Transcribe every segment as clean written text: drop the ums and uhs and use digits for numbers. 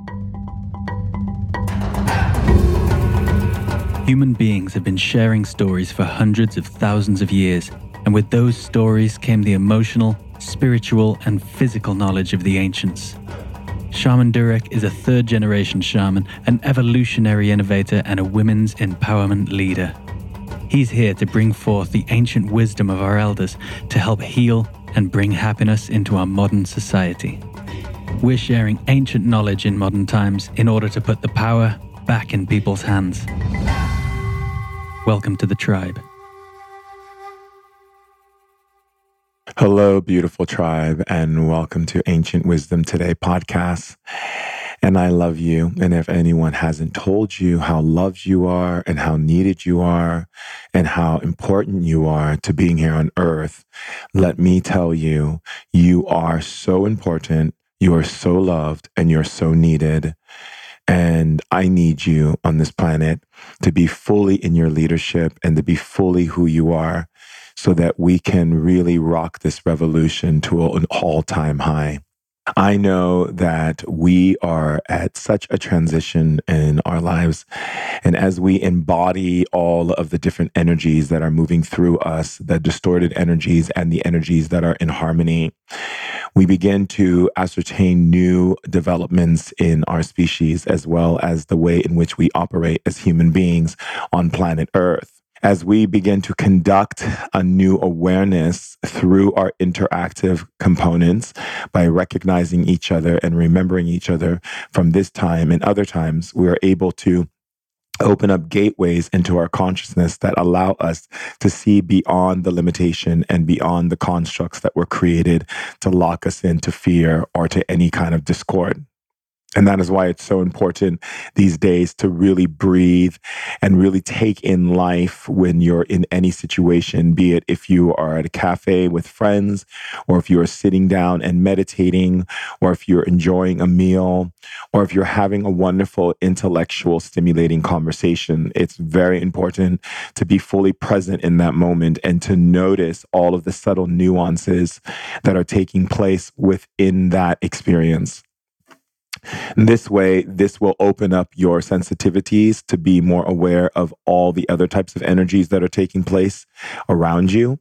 Human beings have been sharing stories for hundreds of thousands of years, and with those stories came the emotional, spiritual, and physical knowledge of the ancients. Shaman Durek is a third-generation shaman, an evolutionary innovator, and a women's empowerment leader. He's here to bring forth the ancient wisdom of our elders to help heal and bring happiness into our modern society. We're sharing ancient knowledge in modern times in order to put the power back in people's hands. Welcome to the tribe. Hello, beautiful tribe, and welcome to Ancient Wisdom Today podcast. And I love you. And if anyone hasn't told you how loved you are and how needed you are and how important you are to being here on earth, let me tell you, you are so important, you are so loved, and you're so needed. And I need you on this planet to be fully in your leadership and to be fully who you are so that we can really rock this revolution to an all-time high. I know that we are at such a transition in our lives. And as we embody all of the different energies that are moving through us, the distorted energies and the energies that are in harmony, we begin to ascertain new developments in our species, as well as the way in which we operate as human beings on planet Earth. As we begin to conduct a new awareness through our interactive components by recognizing each other and remembering each other from this time and other times, we are able to open up gateways into our consciousness that allow us to see beyond the limitation and beyond the constructs that were created to lock us into fear or to any kind of discord. And that is why it's so important these days to really breathe and really take in life when you're in any situation, be it if you are at a cafe with friends, or if you are sitting down and meditating, or if you're enjoying a meal, or if you're having a wonderful intellectual stimulating conversation. It's very important to be fully present in that moment and to notice all of the subtle nuances that are taking place within that experience. This way, this will open up your sensitivities to be more aware of all the other types of energies that are taking place around you.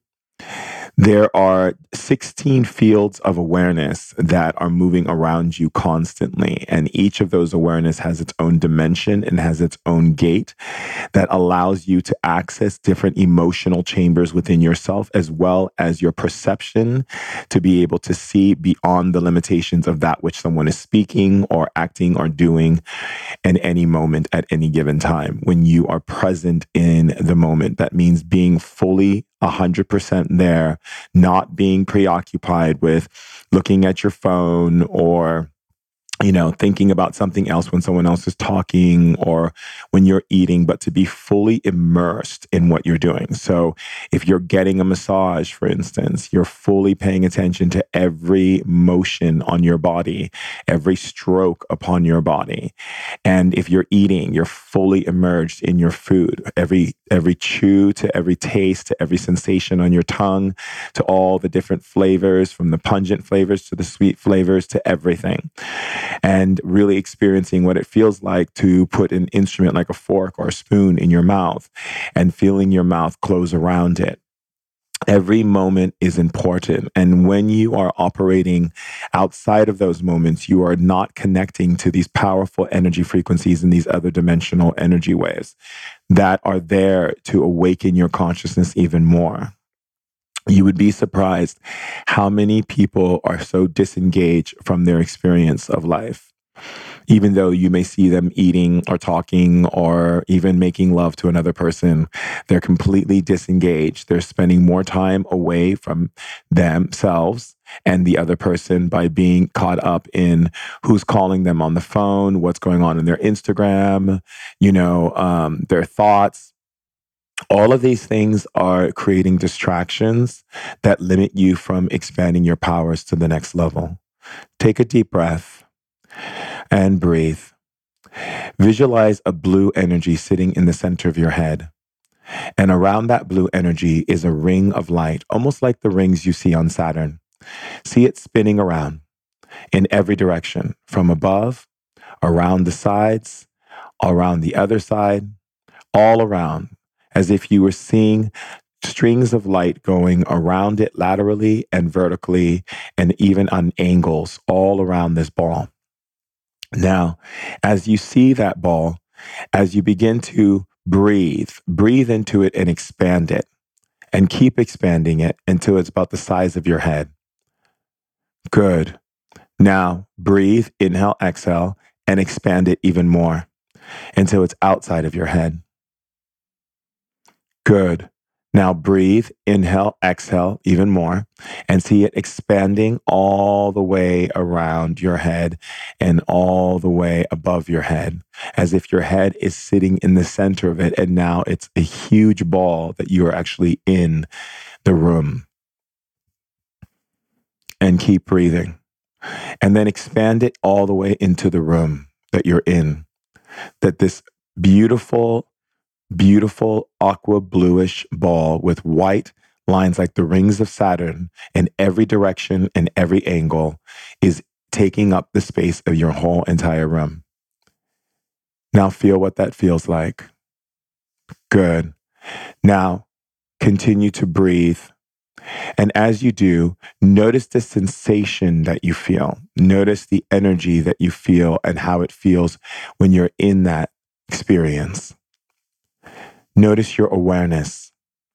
There are 16 fields of awareness that are moving around you constantly. And each of those awareness has its own dimension and has its own gate that allows you to access different emotional chambers within yourself, as well as your perception to be able to see beyond the limitations of that which someone is speaking or acting or doing in any moment at any given time. When you are present in the moment, that means being fully 100% there, not being preoccupied with looking at your phone or thinking about something else when someone else is talking or when you're eating, but to be fully immersed in what you're doing. So if you're getting a massage, for instance, you're fully paying attention to every motion on your body, every stroke upon your body. And if you're eating, you're fully immersed in your food, every chew to every taste to every sensation on your tongue, to all the different flavors, from the pungent flavors to the sweet flavors to everything. And really experiencing what it feels like to put an instrument like a fork or a spoon in your mouth and feeling your mouth close around it. Every moment is important. And when you are operating outside of those moments, you are not connecting to these powerful energy frequencies and these other dimensional energy waves that are there to awaken your consciousness even more. You would be surprised how many people are so disengaged from their experience of life. Even though you may see them eating or talking or even making love to another person, they're completely disengaged. They're spending more time away from themselves and the other person by being caught up in who's calling them on the phone, what's going on in their Instagram, their thoughts. All of these things are creating distractions that limit you from expanding your powers to the next level. Take a deep breath and breathe. Visualize a blue energy sitting in the center of your head. And around that blue energy is a ring of light, almost like the rings you see on Saturn. See it spinning around in every direction, from above, around the sides, around the other side, all around, as if you were seeing strings of light going around it laterally and vertically, and even on angles all around this ball. Now, as you see that ball, as you begin to breathe into it and expand it, and keep expanding it until it's about the size of your head. Good. Now, breathe, inhale, exhale, and expand it even more until it's outside of your head. Good. Now breathe, inhale, exhale even more, and see it expanding all the way around your head and all the way above your head, as if your head is sitting in the center of it, and now it's a huge ball that you are actually in the room. And keep breathing. And then expand it all the way into the room that you're in, that this beautiful aqua bluish ball with white lines like the rings of Saturn in every direction and every angle is taking up the space of your whole entire room. Now feel what that feels like. Good. Now continue to breathe. And as you do, notice the sensation that you feel. Notice the energy that you feel and how it feels when you're in that experience. Notice your awareness.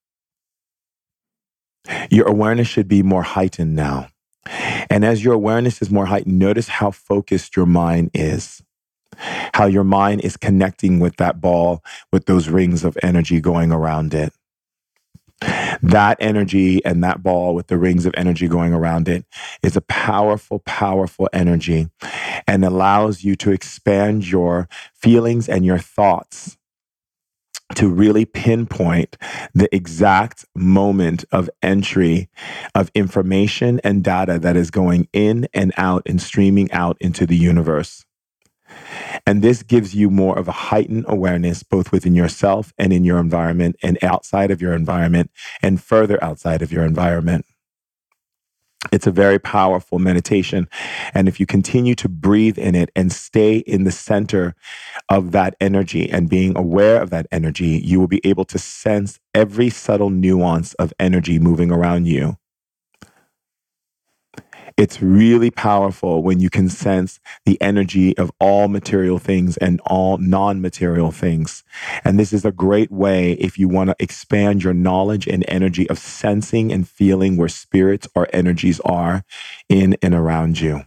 Your awareness should be more heightened now. And as your awareness is more heightened, notice how focused your mind is. How your mind is connecting with that ball, with those rings of energy going around it. That energy and that ball with the rings of energy going around it is a powerful, powerful energy, and allows you to expand your feelings and your thoughts to really pinpoint the exact moment of entry of information and data that is going in and out and streaming out into the universe. And this gives you more of a heightened awareness, both within yourself and in your environment and outside of your environment and further outside of your environment. It's a very powerful meditation. And if you continue to breathe in it and stay in the center of that energy and being aware of that energy, you will be able to sense every subtle nuance of energy moving around you. It's really powerful when you can sense the energy of all material things and all non-material things. And this is a great way if you want to expand your knowledge and energy of sensing and feeling where spirits or energies are in and around you.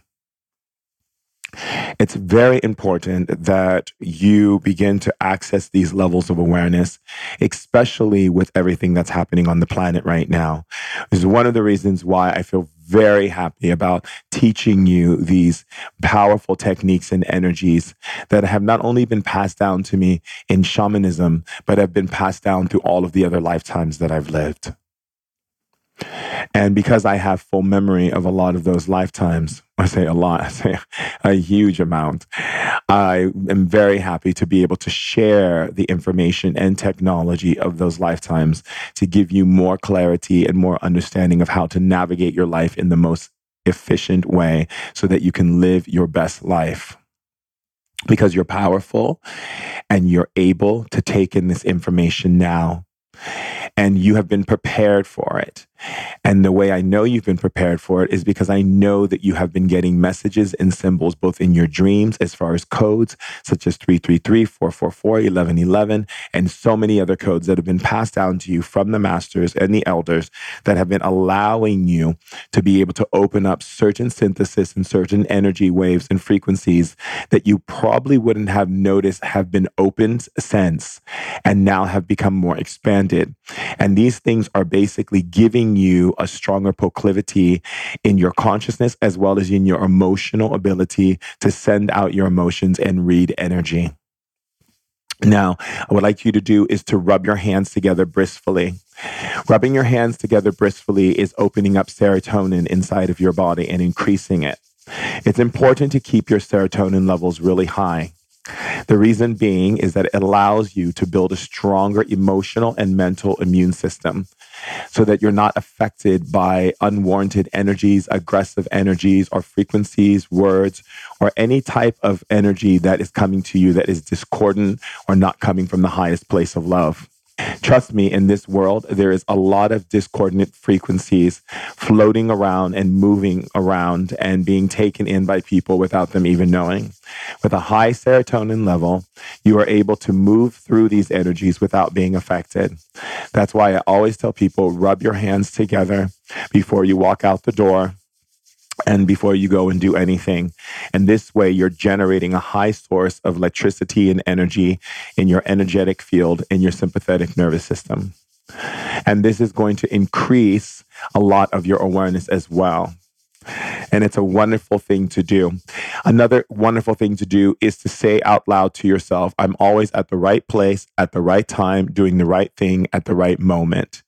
It's very important that you begin to access these levels of awareness, especially with everything that's happening on the planet right now. This is one of the reasons why I feel very happy about teaching you these powerful techniques and energies that have not only been passed down to me in shamanism, but have been passed down through all of the other lifetimes that I've lived. And because I have full memory of a lot of those lifetimes, I say a lot, I say a huge amount, I am very happy to be able to share the information and technology of those lifetimes to give you more clarity and more understanding of how to navigate your life in the most efficient way so that you can live your best life. Because you're powerful and you're able to take in this information now. And you have been prepared for it. And the way I know you've been prepared for it is because I know that you have been getting messages and symbols both in your dreams as far as codes, such as 333, 444, 1111, and so many other codes that have been passed down to you from the masters and the elders that have been allowing you to be able to open up certain synthesis and certain energy waves and frequencies that you probably wouldn't have noticed have been opened since and now have become more expanded. And these things are basically giving you a stronger proclivity in your consciousness as well as in your emotional ability to send out your emotions and read energy. Now, what I'd like you to do is to rub your hands together blissfully. Rubbing your hands together blissfully is opening up serotonin inside of your body and increasing it. It's important to keep your serotonin levels really high. The reason being is that it allows you to build a stronger emotional and mental immune system. so that you're not affected by unwarranted energies, aggressive energies, or frequencies, words, or any type of energy that is coming to you that is discordant or not coming from the highest place of love. Trust me, in this world, there is a lot of discordant frequencies floating around and moving around and being taken in by people without them even knowing. With a high serotonin level, you are able to move through these energies without being affected. That's why I always tell people, rub your hands together before you walk out the door and before you go and do anything. And this way, you're generating a high source of electricity and energy in your energetic field, in your sympathetic nervous system. And this is going to increase a lot of your awareness as well. And it's a wonderful thing to do. Another wonderful thing to do is to say out loud to yourself, I'm always at the right place, at the right time, doing the right thing at the right moment.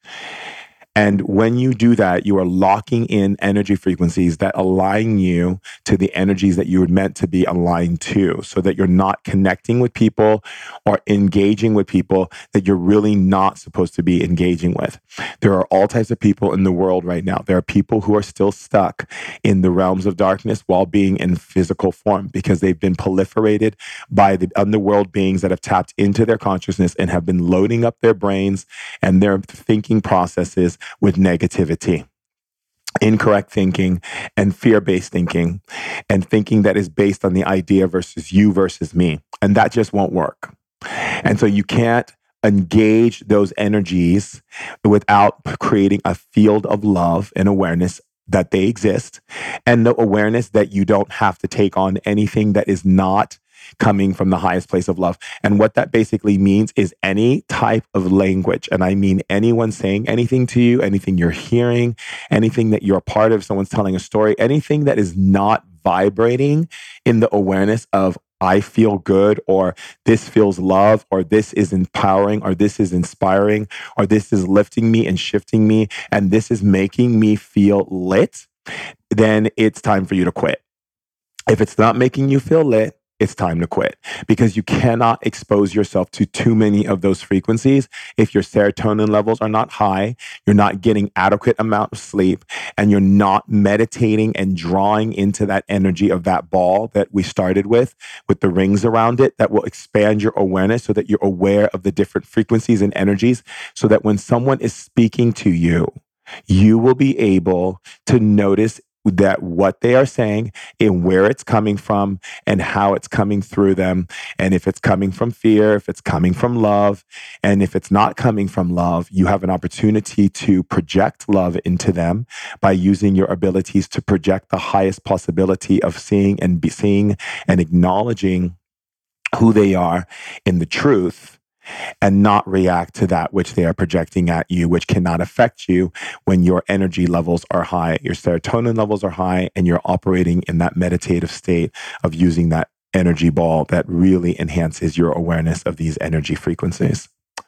And when you do that, you are locking in energy frequencies that align you to the energies that you were meant to be aligned to, so that you're not connecting with people or engaging with people that you're really not supposed to be engaging with. There are all types of people in the world right now. There are people who are still stuck in the realms of darkness while being in physical form because they've been proliferated by the underworld beings that have tapped into their consciousness and have been loading up their brains and their thinking processes with negativity, incorrect thinking, and fear-based thinking, and thinking that is based on the idea versus you versus me. And that just won't work. And so you can't engage those energies without creating a field of love and awareness that they exist, and the awareness that you don't have to take on anything that is not coming from the highest place of love. And what that basically means is any type of language. And I mean anyone saying anything to you, anything you're hearing, anything that you're a part of, someone's telling a story, anything that is not vibrating in the awareness of I feel good, or this feels love, or this is empowering, or this is inspiring, or this is lifting me and shifting me, and this is making me feel lit, then it's time for you to quit. If it's not making you feel lit, it's time to quit, because you cannot expose yourself to too many of those frequencies. If your serotonin levels are not high, you're not getting adequate amount of sleep, and you're not meditating and drawing into that energy of that ball that we started with the rings around it that will expand your awareness so that you're aware of the different frequencies and energies, so that when someone is speaking to you, you will be able to notice that what they are saying and where it's coming from and how it's coming through them. And if it's coming from fear, if it's coming from love, and if it's not coming from love, you have an opportunity to project love into them by using your abilities to project the highest possibility of seeing and acknowledging who they are in the truth, and not react to that which they are projecting at you, which cannot affect you when your energy levels are high, your serotonin levels are high, and you're operating in that meditative state of using that energy ball that really enhances your awareness of these energy frequencies.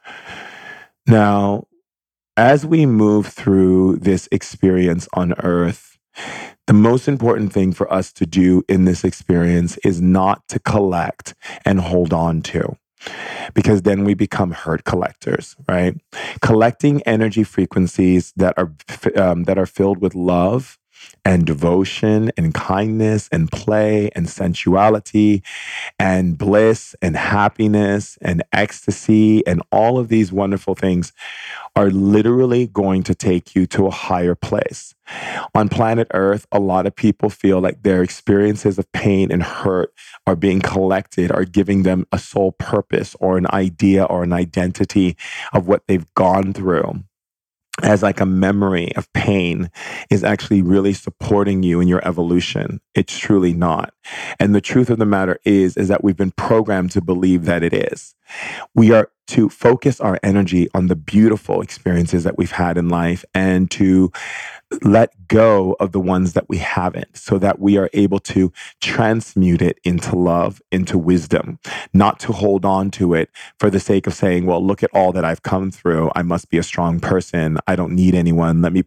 Now, as we move through this experience on Earth, the most important thing for us to do in this experience is not to collect and hold on to, because then we become hurt collectors, right? Collecting energy frequencies that are filled with love and devotion and kindness and play and sensuality and bliss and happiness and ecstasy and all of these wonderful things are literally going to take you to a higher place. On planet Earth, a lot of people feel like their experiences of pain and hurt are being collected, are giving them a soul purpose or an idea or an identity of what they've gone through, as like a memory of pain is actually really supporting you in your evolution. It's truly not. And the truth of the matter is that we've been programmed to believe that it is. We are to focus our energy on the beautiful experiences that we've had in life and to let go of the ones that we haven't, so that we are able to transmute it into love, into wisdom, not to hold on to it for the sake of saying, well, look at all that I've come through. I must be a strong person. I don't need anyone. Let me put a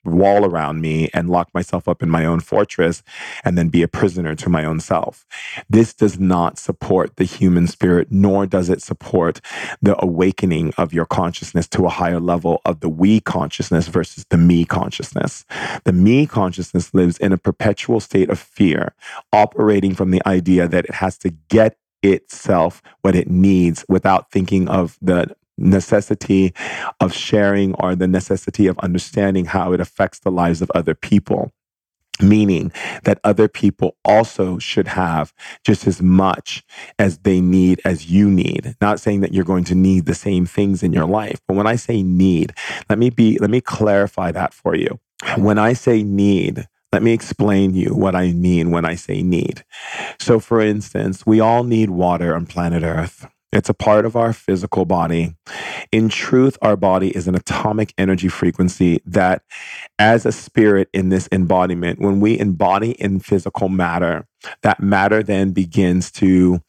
wall around me and lock myself up in my own fortress and then be a prisoner to my own self. This does not support the human spirit, nor does it support the awakening of your consciousness to a higher level of the we consciousness versus the me consciousness. The me consciousness lives in a perpetual state of fear, operating from the idea that it has to get itself what it needs without thinking of the necessity of sharing or the necessity of understanding how it affects the lives of other people. Meaning that other people also should have just as much as they need as you need. Not saying that you're going to need the same things in your life, but when I say need, let me clarify that for you. When I say need, let me explain you what I mean when I say need. So for instance, we all need water on planet Earth. It's a part of our physical body. In truth, our body is an atomic energy frequency that, as a spirit in this embodiment, when we embody in physical matter, that matter then begins to,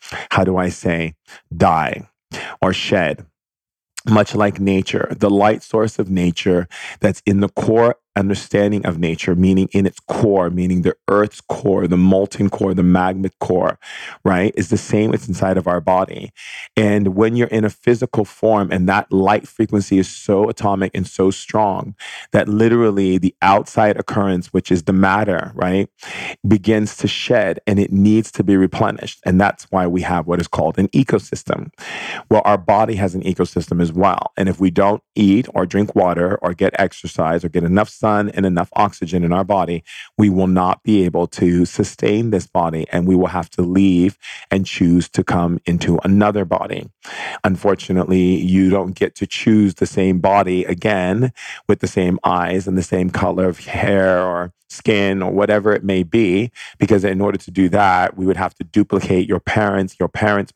die or shed. Much like nature, the light source of nature that's in the core understanding of nature, meaning in its core, meaning the earth's core, the molten core, the magma core, right, is the same. It's inside of our body. And when you're in a physical form and that light frequency is so atomic and so strong that literally the outside occurrence, which is the matter, right, begins to shed and it needs to be replenished. And that's why we have what is called an ecosystem. Well, our body has an ecosystem as well. And if we don't eat or drink water or get exercise or get enough sun and enough oxygen in our body, we will not be able to sustain this body and we will have to leave and choose to come into another body. Unfortunately, you don't get to choose the same body again with the same eyes and the same color of hair or skin or whatever it may be, because in order to do that, we would have to duplicate your parents, parents.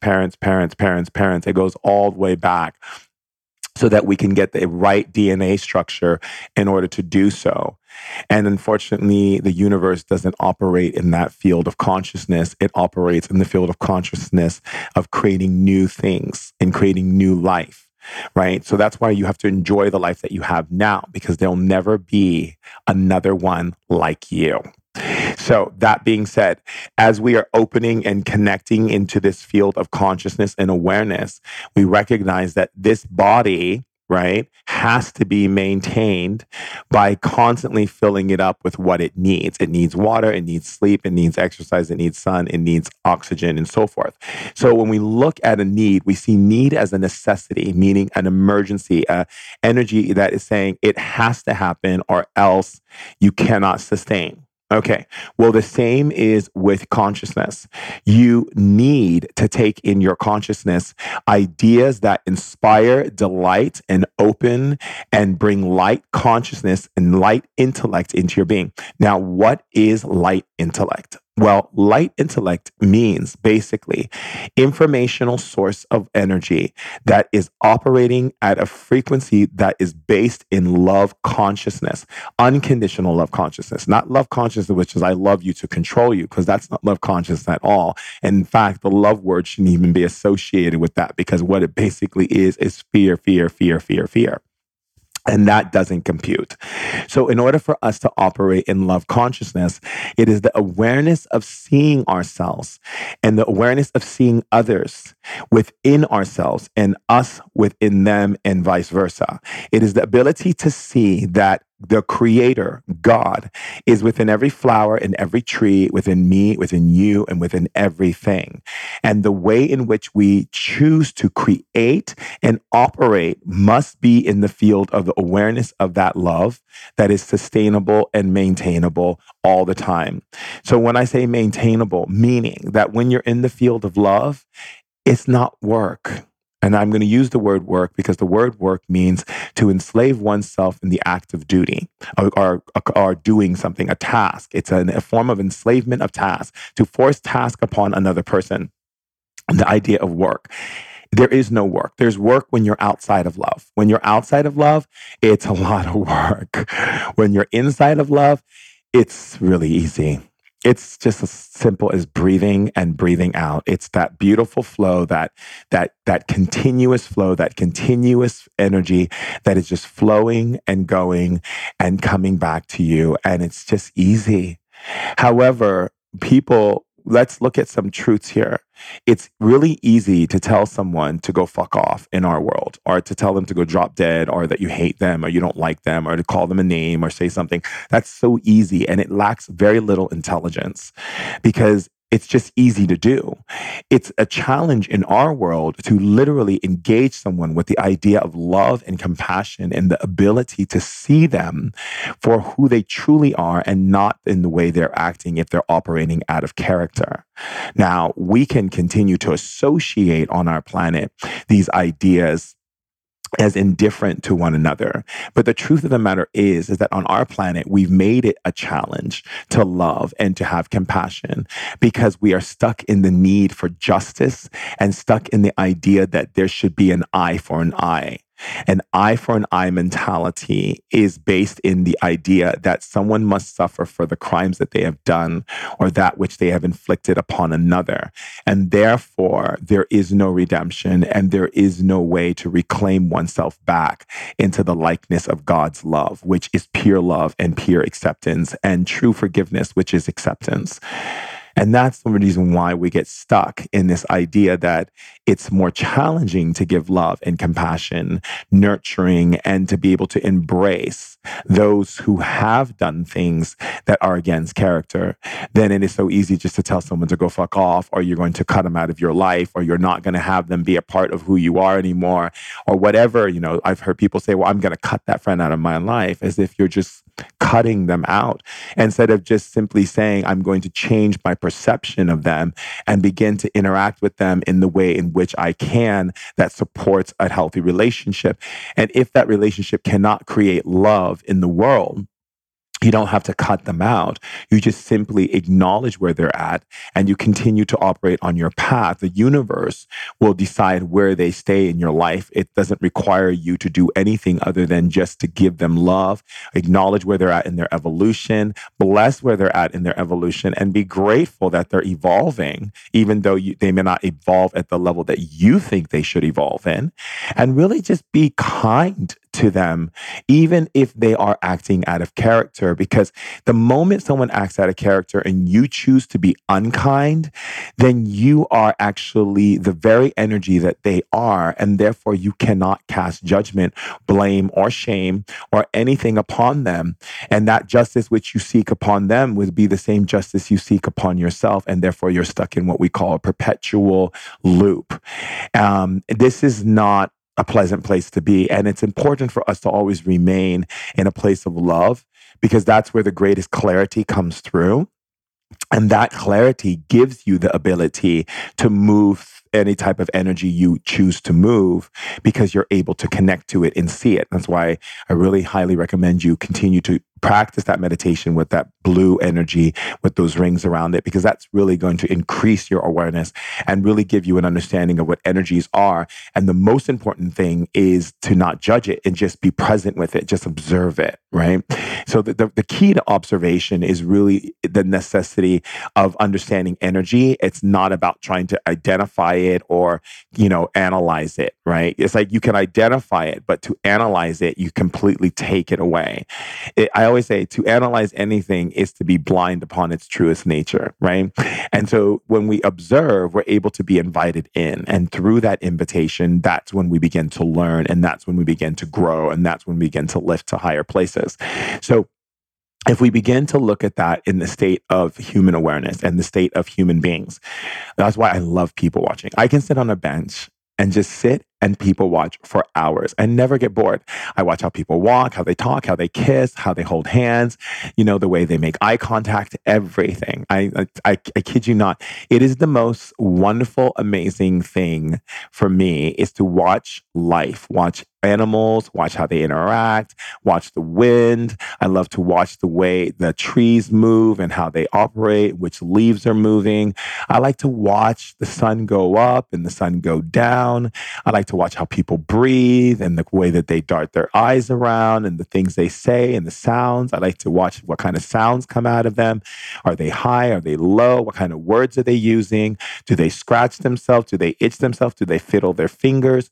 It goes all the way back, so that we can get the right DNA structure in order to do so. And unfortunately, the universe doesn't operate in that field of consciousness. It operates in the field of consciousness of creating new things and creating new life, right? So that's why you have to enjoy the life that you have now, because there'll never be another one like you. So that being said, as we are opening and connecting into this field of consciousness and awareness, we recognize that this body, right, has to be maintained by constantly filling it up with what it needs. It needs water, it needs sleep, it needs exercise, it needs sun, it needs oxygen, and so forth. So when we look at a need, we see need as a necessity, meaning an emergency, energy that is saying it has to happen or else you cannot sustain. Okay, well, the same is with consciousness. You need to take in your consciousness ideas that inspire, delight, and open and bring light consciousness and light intellect into your being. Now, what is light intellect? Well, light intellect means basically informational source of energy that is operating at a frequency that is based in love consciousness, unconditional love consciousness, not love consciousness, which is I love you to control you, because that's not love consciousness at all. And in fact, the love word shouldn't even be associated with that, because what it basically is fear. And that doesn't compute. So in order for us to operate in love consciousness, it is the awareness of seeing ourselves and the awareness of seeing others within ourselves and us within them and vice versa. It is the ability to see that the Creator, God, is within every flower and every tree, within me, within you, and within everything. And the way in which we choose to create and operate must be in the field of the awareness of that love that is sustainable and maintainable all the time. So when I say maintainable, meaning that when you're in the field of love, it's not work. And I'm going to use the word work because the word work means to enslave oneself in the act of duty or doing something, a task. It's a form of enslavement of task, to force task upon another person. The idea of work. There is no work. There's work when you're outside of love. When you're outside of love, it's a lot of work. When you're inside of love, it's really easy. It's just as simple as breathing and breathing out. It's that beautiful flow, that continuous flow, that continuous energy that is just flowing and going and coming back to you. And it's just easy. However, let's look at some truths here. It's really easy to tell someone to go fuck off in our world, or to tell them to go drop dead, or that you hate them, or you don't like them, or to call them a name or say something. That's so easy. And it lacks very little intelligence because it's just easy to do. It's a challenge in our world to literally engage someone with the idea of love and compassion and the ability to see them for who they truly are and not in the way they're acting if they're operating out of character. Now, we can continue to associate on our planet these ideas as indifferent to one another. But the truth of the matter is that on our planet, we've made it a challenge to love and to have compassion because we are stuck in the need for justice and stuck in the idea that there should be an eye for an eye. An eye for an eye mentality is based in the idea that someone must suffer for the crimes that they have done or that which they have inflicted upon another. And therefore, there is no redemption and there is no way to reclaim oneself back into the likeness of God's love, which is pure love and pure acceptance, and true forgiveness, which is acceptance. And that's the reason why we get stuck in this idea that it's more challenging to give love and compassion, nurturing, and to be able to embrace those who have done things that are against character than it is so easy just to tell someone to go fuck off, or you're going to cut them out of your life, or you're not going to have them be a part of who you are anymore, or whatever. You know, I've heard people say, well, I'm going to cut that friend out of my life, as if you're just cutting them out instead of just simply saying, I'm going to change my perception of them and begin to interact with them in the way in which I can that supports a healthy relationship. And if that relationship cannot create love in the world, you don't have to cut them out. You just simply acknowledge where they're at and you continue to operate on your path. The universe will decide where they stay in your life. It doesn't require you to do anything other than just to give them love, acknowledge where they're at in their evolution, bless where they're at in their evolution, and be grateful that they're evolving, even though they may not evolve at the level that you think they should evolve in. And really just be kind to them, even if they are acting out of character, because the moment someone acts out of character and you choose to be unkind, then you are actually the very energy that they are. And therefore you cannot cast judgment, blame, or shame or anything upon them. And that justice which you seek upon them would be the same justice you seek upon yourself. And therefore you're stuck in what we call a perpetual loop. This is not a pleasant place to be. And it's important for us to always remain in a place of love, because that's where the greatest clarity comes through. And that clarity gives you the ability to move any type of energy you choose to move, because you're able to connect to it and see it. That's why I really highly recommend you continue to practice that meditation with that blue energy, with those rings around it, because that's really going to increase your awareness and really give you an understanding of what energies are. And the most important thing is to not judge it and just be present with it, just observe it, right? So the key to observation is really the necessity of understanding energy. It's not about trying to identify it or, analyze it, right? It's like you can identify it, but to analyze it, you completely take it away. I always say to analyze anything is to be blind upon its truest nature, right? And so when we observe, we're able to be invited in. And through that invitation, that's when we begin to learn, and that's when we begin to grow, and that's when we begin to lift to higher places. So if we begin to look at that in the state of human awareness and the state of human beings, that's why I love people watching. I can sit on a bench and just sit and people watch for hours and never get bored. I watch how people walk, how they talk, how they kiss, how they hold hands, the way they make eye contact, everything. I kid you not. It is the most wonderful, amazing thing for me is to watch life, watch animals, watch how they interact, watch the wind. I love to watch the way the trees move and how they operate, which leaves are moving. I like to watch the sun go up and the sun go down. I like to to watch how people breathe and the way that they dart their eyes around and the things they say and the sounds. I like to watch what kind of sounds come out of them. Are they high? Are they low? What kind of words are they using? Do they scratch themselves? Do they itch themselves? Do they fiddle their fingers?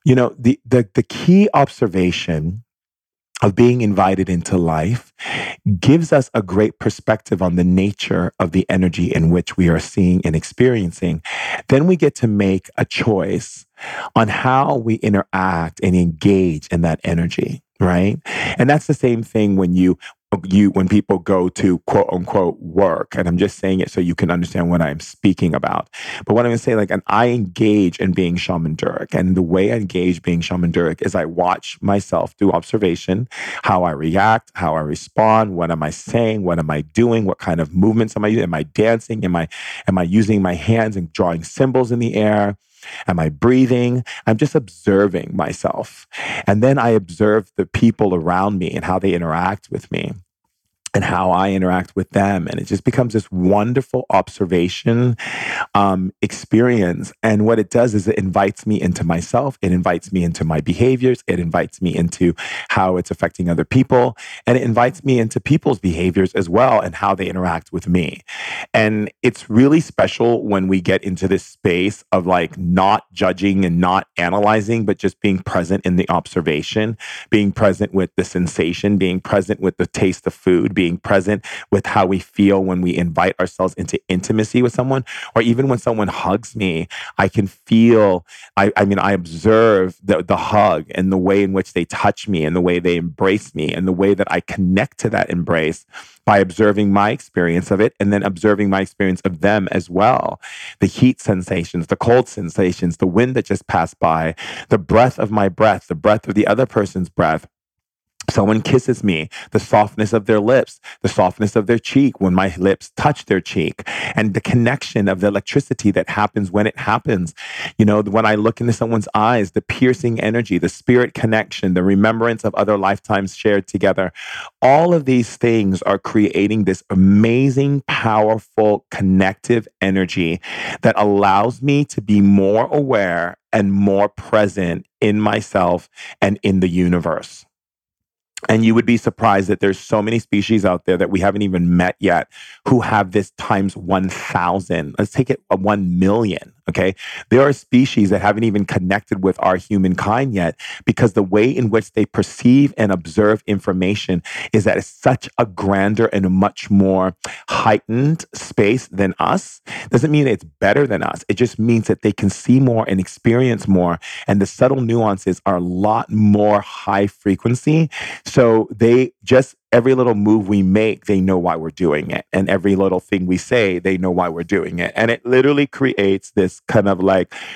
The key observation of being invited into life gives us a great perspective on the nature of the energy in which we are seeing and experiencing. Then we get to make a choice on how we interact and engage in that energy, right? And that's the same thing when people go to quote unquote work. And I'm just saying it so you can understand what I'm speaking about. But what I'm going to say, and I engage in being shamanduric. And the way I engage being shamanduric is I watch myself do observation, how I react, how I respond, what am I saying, what am I doing, what kind of movements am I using? Am I dancing? Am I using my hands and drawing symbols in the air? Am I breathing? I'm just observing myself. And then I observe the people around me and how they interact with me and how I interact with them. And it just becomes this wonderful observation experience. And what it does is it invites me into myself. It invites me into my behaviors. It invites me into how it's affecting other people. And it invites me into people's behaviors as well and how they interact with me. And it's really special when we get into this space of not judging and not analyzing, but just being present in the observation, being present with the sensation, being present with the taste of food, being present with how we feel when we invite ourselves into intimacy with someone, or even when someone hugs me, I can feel, I observe the hug and the way in which they touch me and the way they embrace me and the way that I connect to that embrace by observing my experience of it and then observing my experience of them as well. The heat sensations, the cold sensations, the wind that just passed by, the breath of my breath, the breath of the other person's breath. Someone kisses me, the softness of their lips, the softness of their cheek when my lips touch their cheek, and the connection of the electricity that happens when it happens. When I look into someone's eyes, the piercing energy, the spirit connection, the remembrance of other lifetimes shared together. All of these things are creating this amazing, powerful, connective energy that allows me to be more aware and more present in myself and in the universe. And you would be surprised that there's so many species out there that we haven't even met yet who have this times 1,000. Let's take it 1 million. Okay. There are species that haven't even connected with our humankind yet because the way in which they perceive and observe information is that it's such a grander and a much more heightened space than us. Doesn't mean it's better than us. It just means that they can see more and experience more. And the subtle nuances are a lot more high frequency. So they just, every little move we make, they know why we're doing it. And every little thing we say, they know why we're doing it. And it literally creates this kind of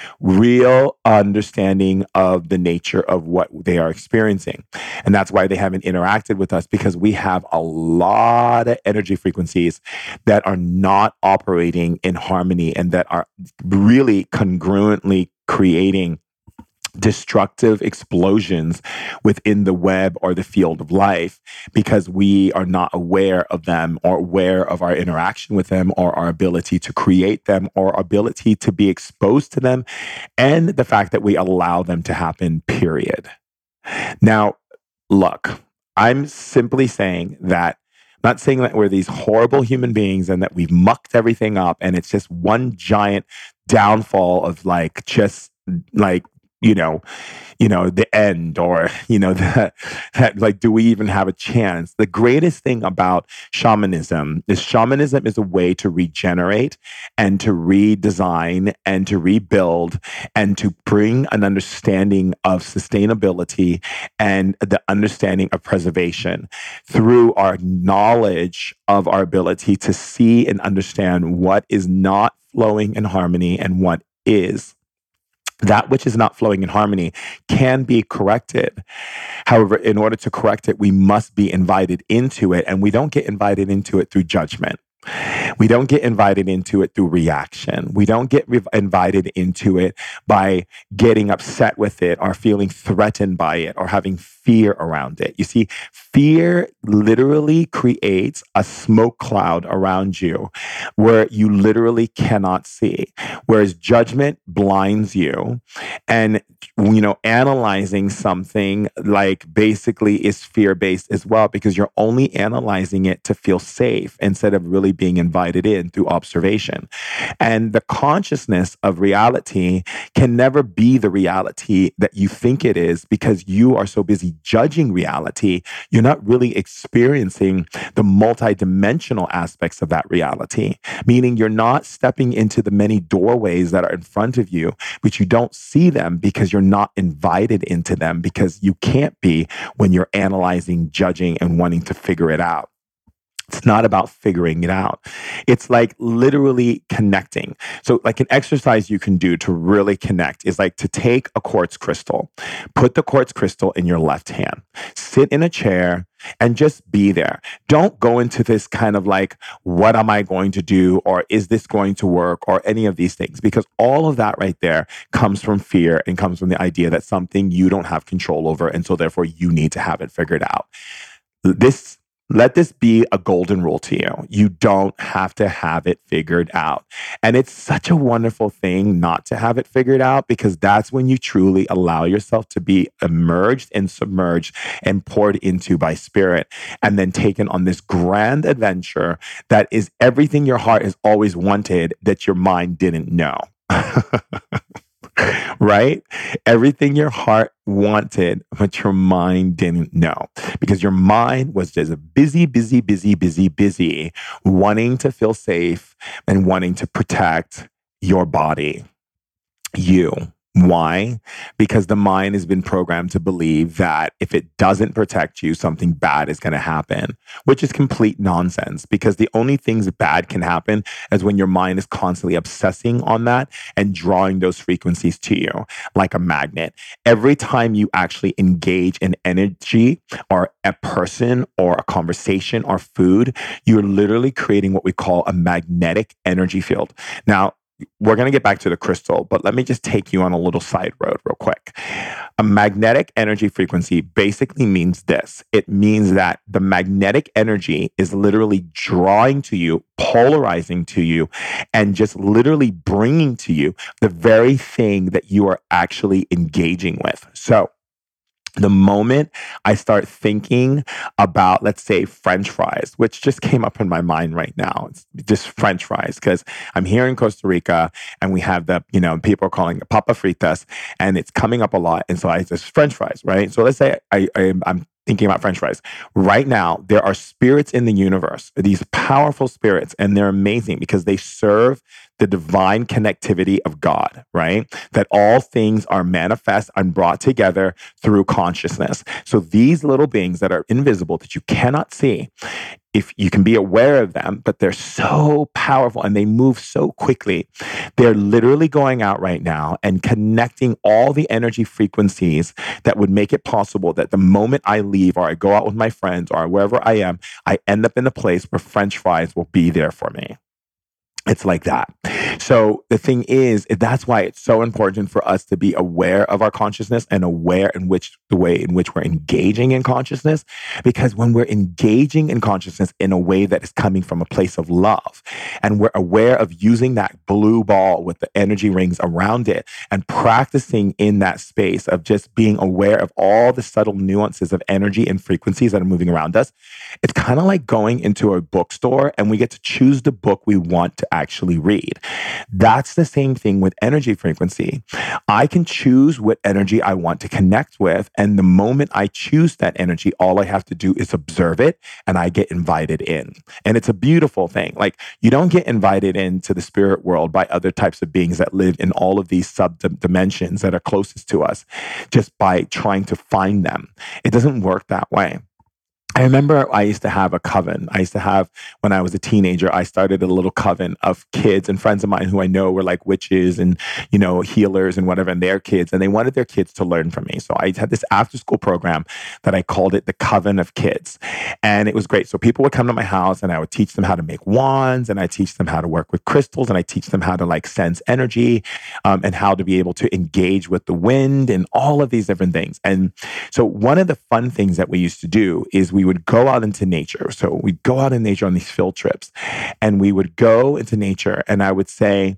real understanding of the nature of what they are experiencing. And that's why they haven't interacted with us, because we have a lot of energy frequencies that are not operating in harmony and that are really congruently creating destructive explosions within the web or the field of life because we are not aware of them or aware of our interaction with them or our ability to create them or our ability to be exposed to them and the fact that we allow them to happen, period. Now, look, I'm simply saying that not saying that we're these horrible human beings and that we've mucked everything up and it's just one giant downfall of the end or, that do we even have a chance? The greatest thing about shamanism is a way to regenerate and to redesign and to rebuild and to bring an understanding of sustainability and the understanding of preservation through our knowledge of our ability to see and understand what is not flowing in harmony and what is. That which is not flowing in harmony can be corrected. However, in order to correct it, we must be invited into it. And we don't get invited into it through judgment. We don't get invited into it through reaction. We don't get invited into it by getting upset with it or feeling threatened by it or having fear around it. You see, fear literally creates a smoke cloud around you where you literally cannot see, whereas judgment blinds you. And, analyzing something like basically is fear based as well, because you're only analyzing it to feel safe instead of really being invited in through observation. And the consciousness of reality can never be the reality that you think it is, because you are so busy judging reality. You're not really experiencing the multidimensional aspects of that reality, meaning you're not stepping into the many doorways that are in front of you, but you don't see them because you're not invited into them, because you can't be when you're analyzing, judging, and wanting to figure it out. It's not about figuring it out. It's like literally connecting. So like an exercise you can do to really connect is like to take a quartz crystal, put the quartz crystal in your left hand, sit in a chair, and just be there. Don't go into this kind of like, what am I going to do? Or is this going to work? Or any of these things, because all of that right there comes from fear and comes from the idea that something you don't have control over. And so therefore you need to have it figured out. Let this be a golden rule to you. You don't have to have it figured out. And it's such a wonderful thing not to have it figured out, because that's when you truly allow yourself to be immersed and submerged and poured into by spirit, and then taken on this grand adventure that is everything your heart has always wanted that your mind didn't know. Right? Everything your heart wanted, but your mind didn't know, because your mind was just busy, wanting to feel safe and wanting to protect your body, you. Why? Because the mind has been programmed to believe that if it doesn't protect you, something bad is going to happen, which is complete nonsense, because the only things bad can happen is when your mind is constantly obsessing on that and drawing those frequencies to you like a magnet. Every time you actually engage in energy or a person or a conversation or food, you're literally creating what we call a magnetic energy field. Now, we're going to get back to the crystal, but let me just take you on a little side road real quick. A magnetic energy frequency basically means this. It means that the magnetic energy is literally drawing to you, polarizing to you, and just literally bringing to you the very thing that you are actually engaging with. So, the moment I start thinking about, let's say, French fries, which just came up in my mind right now, it's just French fries, because I'm here in Costa Rica and we have the, people are calling it papa fritas, and it's coming up a lot. And so I just French fries, right? So let's say I'm thinking about French fries. Right now, there are spirits in the universe, these powerful spirits, and they're amazing because they serve the divine connectivity of God, right? That all things are manifest and brought together through consciousness. So these little beings that are invisible, that you cannot see, if you can be aware of them, but they're so powerful and they move so quickly. They're literally going out right now and connecting all the energy frequencies that would make it possible that the moment I leave or I go out with my friends or wherever I am, I end up in a place where French fries will be there for me. It's like that. So the thing is, that's why it's so important for us to be aware of our consciousness and aware in the way in which we're engaging in consciousness. Because when we're engaging in consciousness in a way that is coming from a place of love, and we're aware of using that blue ball with the energy rings around it and practicing in that space of just being aware of all the subtle nuances of energy and frequencies that are moving around us, it's kind of like going into a bookstore and we get to choose the book we want to actually read. That's the same thing with energy frequency. I can choose what energy I want to connect with. And the moment I choose that energy, all I have to do is observe it and I get invited in. And it's a beautiful thing. Like, you don't get invited into the spirit world by other types of beings that live in all of these sub-dimensions that are closest to us just by trying to find them. It doesn't work that way. I remember I used to have a coven. When I was a teenager, I started a little coven of kids and friends of mine who I know were like witches and, healers and whatever, and their kids. And they wanted their kids to learn from me. So I had this after school program that I called it the Coven of Kids. And it was great. So people would come to my house and I would teach them how to make wands, and I teach them how to work with crystals, and I teach them how to like sense energy, and how to be able to engage with the wind and all of these different things. And so one of the fun things that we used to do is we would go out into nature. So we'd go out in nature on these field trips, and we would go into nature, and I would say,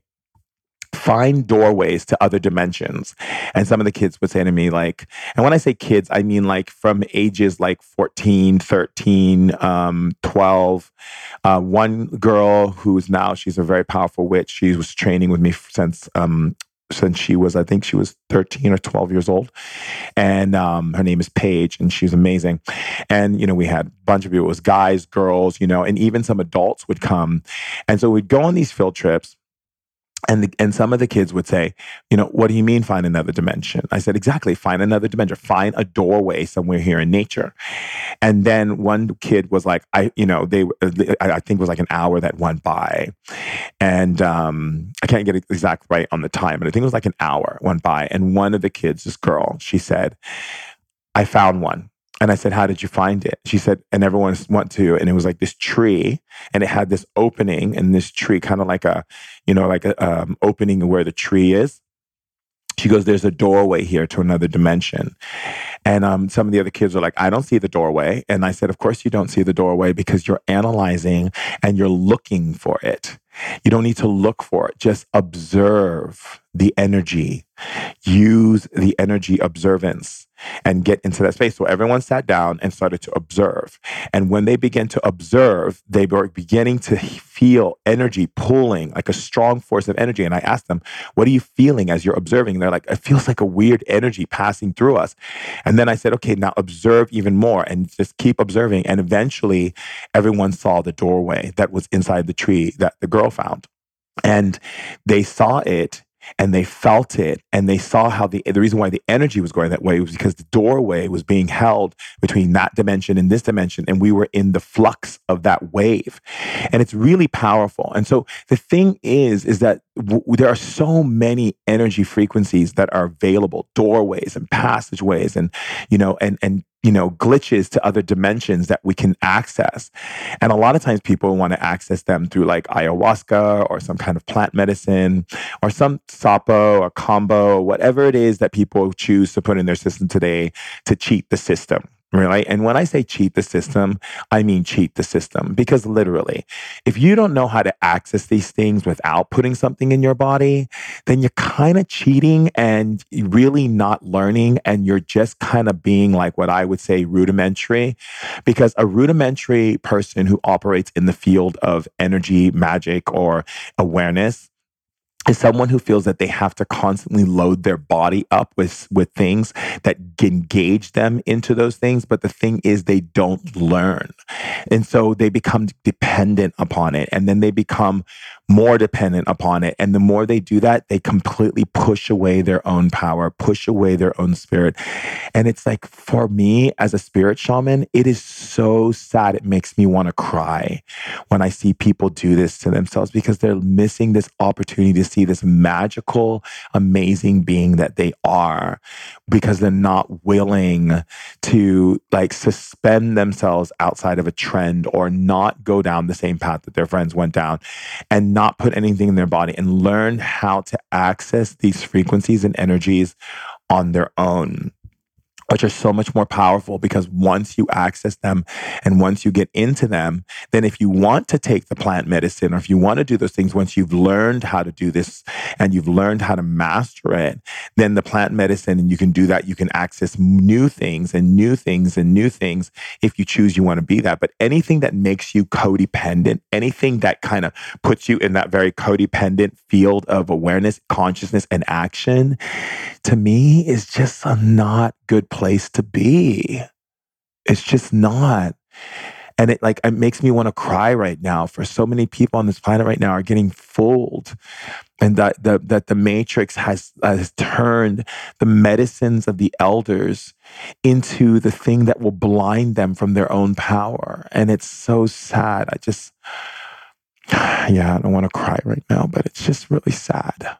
find doorways to other dimensions. And some of the kids would say to me, like, and when I say kids, I mean like from ages like 14, 13, 12. One girl who's now, she's a very powerful witch. She was training with me since she was, I think she was 13 or 12 years old. And her name is Paige, and she's amazing. And, we had a bunch of people. It was guys, girls, and even some adults would come. And so we'd go on these field trips. And some of the kids would say, what do you mean find another dimension? I said, exactly, find another dimension. Find a doorway somewhere here in nature. And then one kid was like, I think it was like an hour that went by. And I can't get it exact right on the time, but I think it was like an hour went by. And one of the kids, this girl, she said, I found one. And I said, how did you find it? She said, and everyone went to, and it was like this tree, and it had this opening in this tree, kind of like a opening where the tree is. She goes, there's a doorway here to another dimension. And some of the other kids were like, I don't see the doorway. And I said, of course you don't see the doorway, because you're analyzing and you're looking for it. You don't need to look for it. Just observe the energy. Use the energy observance and get into that space. So everyone sat down and started to observe. And when they began to observe, they were beginning to feel energy pulling, like a strong force of energy. And I asked them, what are you feeling as you're observing? And they're like, it feels like a weird energy passing through us. And then I said, okay, now observe even more and just keep observing. And eventually everyone saw the doorway that was inside the tree that the girl found. And they saw it, and they felt it, and they saw how the reason why the energy was going that way was because the doorway was being held between that dimension and this dimension, and we were in the flux of that wave. And it's really powerful. And so the thing is that there are so many energy frequencies that are available, doorways and passageways, and glitches to other dimensions that we can access. And a lot of times people want to access them through like ayahuasca or some kind of plant medicine or some sapo or combo, whatever it is that people choose to put in their system today to cheat the system. Really? And when I say cheat the system, I mean cheat the system, because literally, if you don't know how to access these things without putting something in your body, then you're kind of cheating and really not learning. And you're just kind of being like what I would say rudimentary, because a rudimentary person who operates in the field of energy, magic, or awareness is someone who feels that they have to constantly load their body up with things that engage them into those things. But the thing is, they don't learn. And so they become dependent upon it. And then they become more dependent upon it. And the more they do that, they completely push away their own power, push away their own spirit. And it's like, for me as a spirit shaman, it is so sad. It makes me want to cry when I see people do this to themselves, because they're missing this opportunity to see this magical, amazing being that they are, because they're not willing to like suspend themselves outside of a trend or not go down the same path that their friends went down, and not put anything in their body and learn how to access these frequencies and energies on their own, which are so much more powerful. Because once you access them and once you get into them, then if you want to take the plant medicine, or if you want to do those things, once you've learned how to do this and you've learned how to master it, then the plant medicine, and you can do that, you can access new things and new things and new things if you choose you want to be that. But anything that makes you codependent, anything that kind of puts you in that very codependent field of awareness, consciousness, and action, to me is just a not good place to be. It's just not. And it makes me want to cry right now, for so many people on this planet right now are getting fooled, and that the matrix has turned the medicines of the elders into the thing that will blind them from their own power. And it's so sad. I don't want to cry right now, but it's just really sad.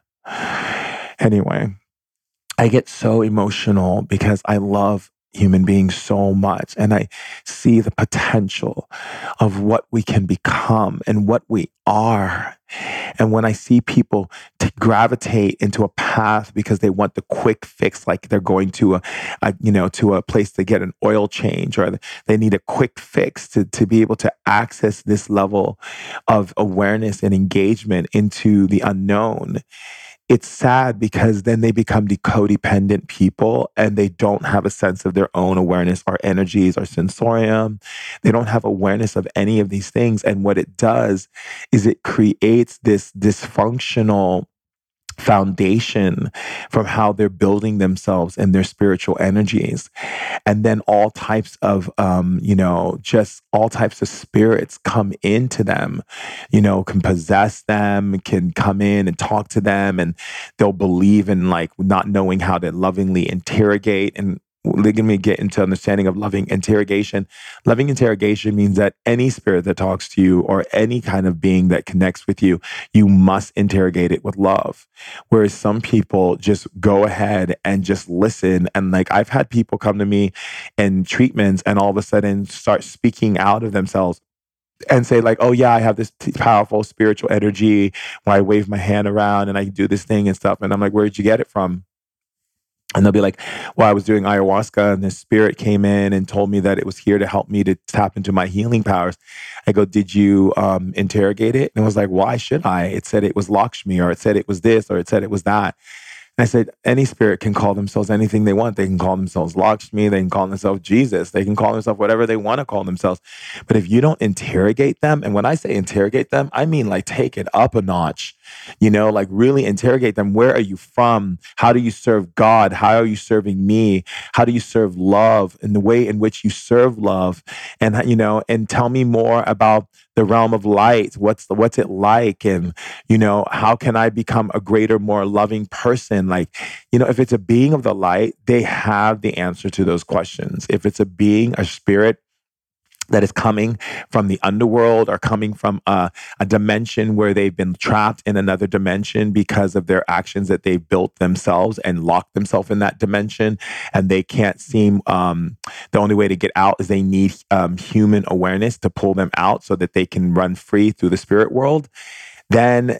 Anyway, I get so emotional because I love human beings so much, and I see the potential of what we can become and what we are. And when I see people to gravitate into a path because they want the quick fix, like they're going to a place to get an oil change, or they need a quick fix to be able to access this level of awareness and engagement into the unknown. It's sad, because then they become the codependent people, and they don't have a sense of their own awareness or energies or sensorium. They don't have awareness of any of these things. And what it does is it creates this dysfunctional foundation from how they're building themselves and their spiritual energies. And then all types of, just all types of spirits come into them, can possess them, can come in and talk to them, and they'll believe in not knowing how to lovingly interrogate. And let me get into understanding of loving interrogation. Loving interrogation means that any spirit that talks to you, or any kind of being that connects with you, you must interrogate it with love. Whereas some people just go ahead and just listen. And I've had people come to me in treatments and all of a sudden start speaking out of themselves and say oh yeah, I have this powerful spiritual energy where I wave my hand around and I do this thing and stuff. And I'm like, where'd you get it from? And they'll be like, well, I was doing ayahuasca and this spirit came in and told me that it was here to help me to tap into my healing powers. I go, did you interrogate it? And it was like, why should I? It said it was Lakshmi, or it said it was this, or it said it was that. And I said, any spirit can call themselves anything they want. They can call themselves Lakshmi. They can call themselves Jesus. They can call themselves whatever they want to call themselves. But if you don't interrogate them, and when I say interrogate them, I mean take it up a notch, really interrogate them. Where are you from? How do you serve God? How are you serving me? How do you serve love, and the way in which you serve love? And, and tell me more about the realm of light. What's it like? And, how can I become a greater, more loving person? If it's a being of the light, they have the answer to those questions. If it's a being, a spirit that is coming from the underworld, or coming from a dimension where they've been trapped in another dimension because of their actions that they've built themselves and locked themselves in that dimension, and they can't seem, the only way to get out is they need human awareness to pull them out so that they can run free through the spirit world, then,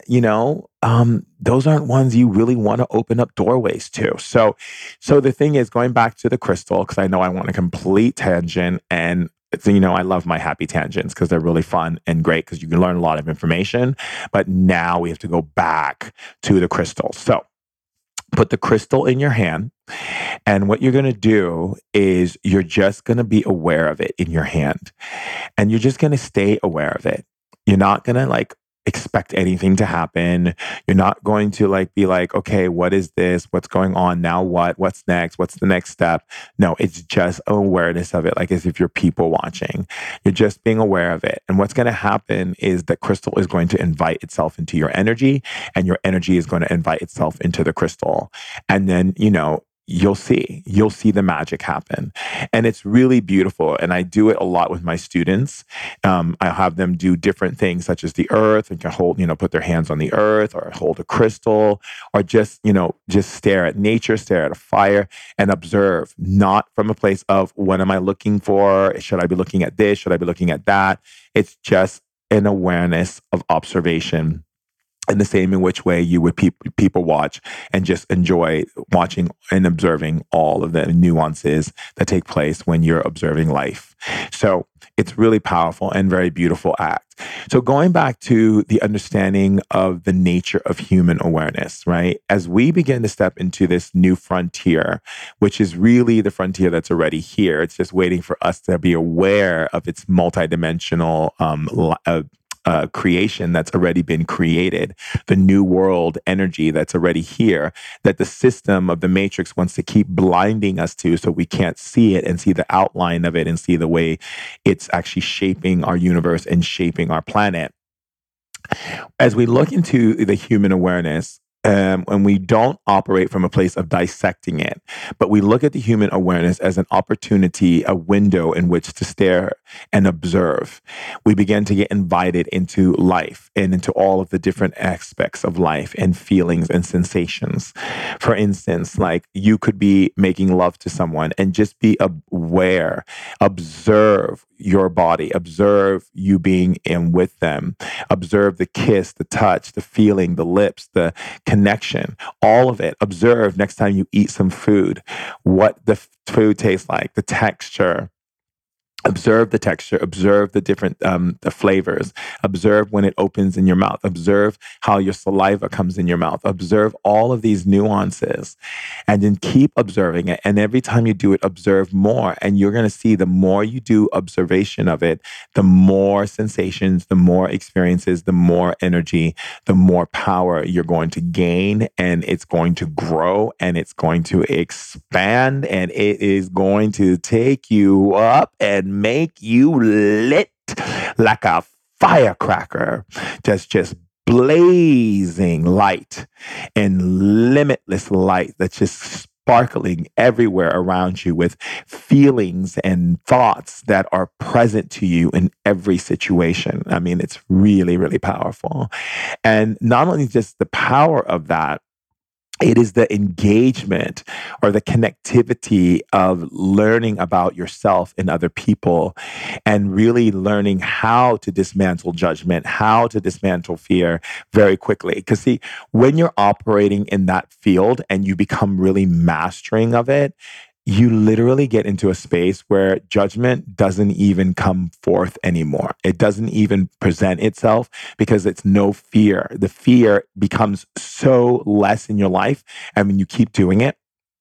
those aren't ones you really want to open up doorways to. So the thing is, going back to the crystal, because I know I want a complete tangent, and I love my happy tangents because they're really fun and great because you can learn a lot of information. But now we have to go back to the crystal. So put the crystal in your hand. And what you're going to do is you're just going to be aware of it in your hand. And you're just going to stay aware of it. You're not going to expect anything to happen. You're not going to be okay, what is this? What's going on now? What's next? What's the next step? No, it's just awareness of it, as if you're people watching. You're just being aware of it. And what's going to happen is the crystal is going to invite itself into your energy, and your energy is going to invite itself into the crystal. And then, you'll see the magic happen. And it's really beautiful. And I do it a lot with my students. I have them do different things, such as the earth, and can hold, put their hands on the earth, or hold a crystal, or just stare at nature, stare at a fire, and observe, not from a place of what am I looking for? Should I be looking at this? Should I be looking at that? It's just an awareness of observation, in the same in which way you would people watch and just enjoy watching and observing all of the nuances that take place when you're observing life. So it's really powerful and very beautiful act. So going back to the understanding of the nature of human awareness, right? As we begin to step into this new frontier, which is really the frontier that's already here, it's just waiting for us to be aware of its multidimensional creation that's already been created, the new world energy that's already here, that the system of the matrix wants to keep blinding us to so we can't see it and see the outline of it and see the way it's actually shaping our universe and shaping our planet. As we look into the human awareness, and we don't operate from a place of dissecting it, but we look at the human awareness as an opportunity, a window in which to stare and observe. We begin to get invited into life and into all of the different aspects of life and feelings and sensations. For instance, like you could be making love to someone and just be aware, observe your body, observe you being in with them, observe the kiss, the touch, the feeling, the lips, the connection, all of it. Observe next time you eat some food, what the food tastes like, the texture. Observe the texture, observe the different the flavors, observe when it opens in your mouth, observe how your saliva comes in your mouth, observe all of these nuances, and then keep observing it. And every time you do it, observe more. And you're going to see the more you do observation of it, the more sensations, the more experiences, the more energy, the more power you're going to gain. And it's going to grow and it's going to expand and it is going to take you up and make you lit like a firecracker. Just blazing light and limitless light that's just sparkling everywhere around you with feelings and thoughts that are present to you in every situation. I mean, it's really, really powerful. And not only just the power of that, it is the engagement or the connectivity of learning about yourself and other people and really learning how to dismantle judgment, how to dismantle fear very quickly. Because see, when you're operating in that field and you become really mastering of it, you literally get into a space where judgment doesn't even come forth anymore. It doesn't even present itself because it's no fear. The fear becomes so less in your life. And when you keep doing it,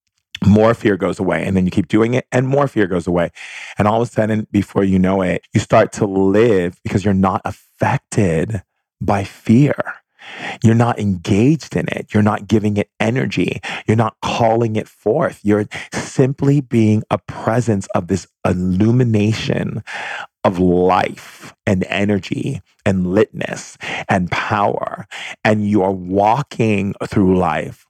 more fear goes away. And then you keep doing it and more fear goes away. And all of a sudden, before you know it, you start to live because you're not affected by fear. You're not engaged in it. You're not giving it energy. You're not calling it forth. You're simply being a presence of this illumination of life and energy and litness and power. And you are walking through life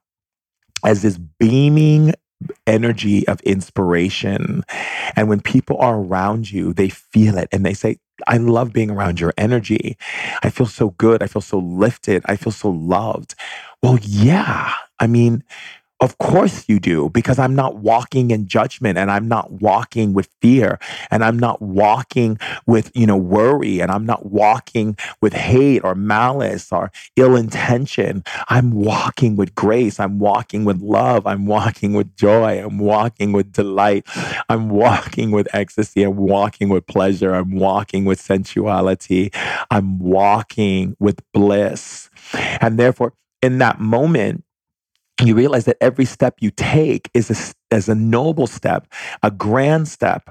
as this beaming energy of inspiration. And when people are around you, they feel it and they say, I love being around your energy. I feel so good. I feel so lifted. I feel so loved. Well, yeah. I mean, of course you do, because I'm not walking in judgment and I'm not walking with fear and I'm not walking with, worry and I'm not walking with hate or malice or ill intention. I'm walking with grace. I'm walking with love. I'm walking with joy. I'm walking with delight. I'm walking with ecstasy. I'm walking with pleasure. I'm walking with sensuality. I'm walking with bliss. And therefore, in that moment, you realize that every step you take is a noble step, a grand step,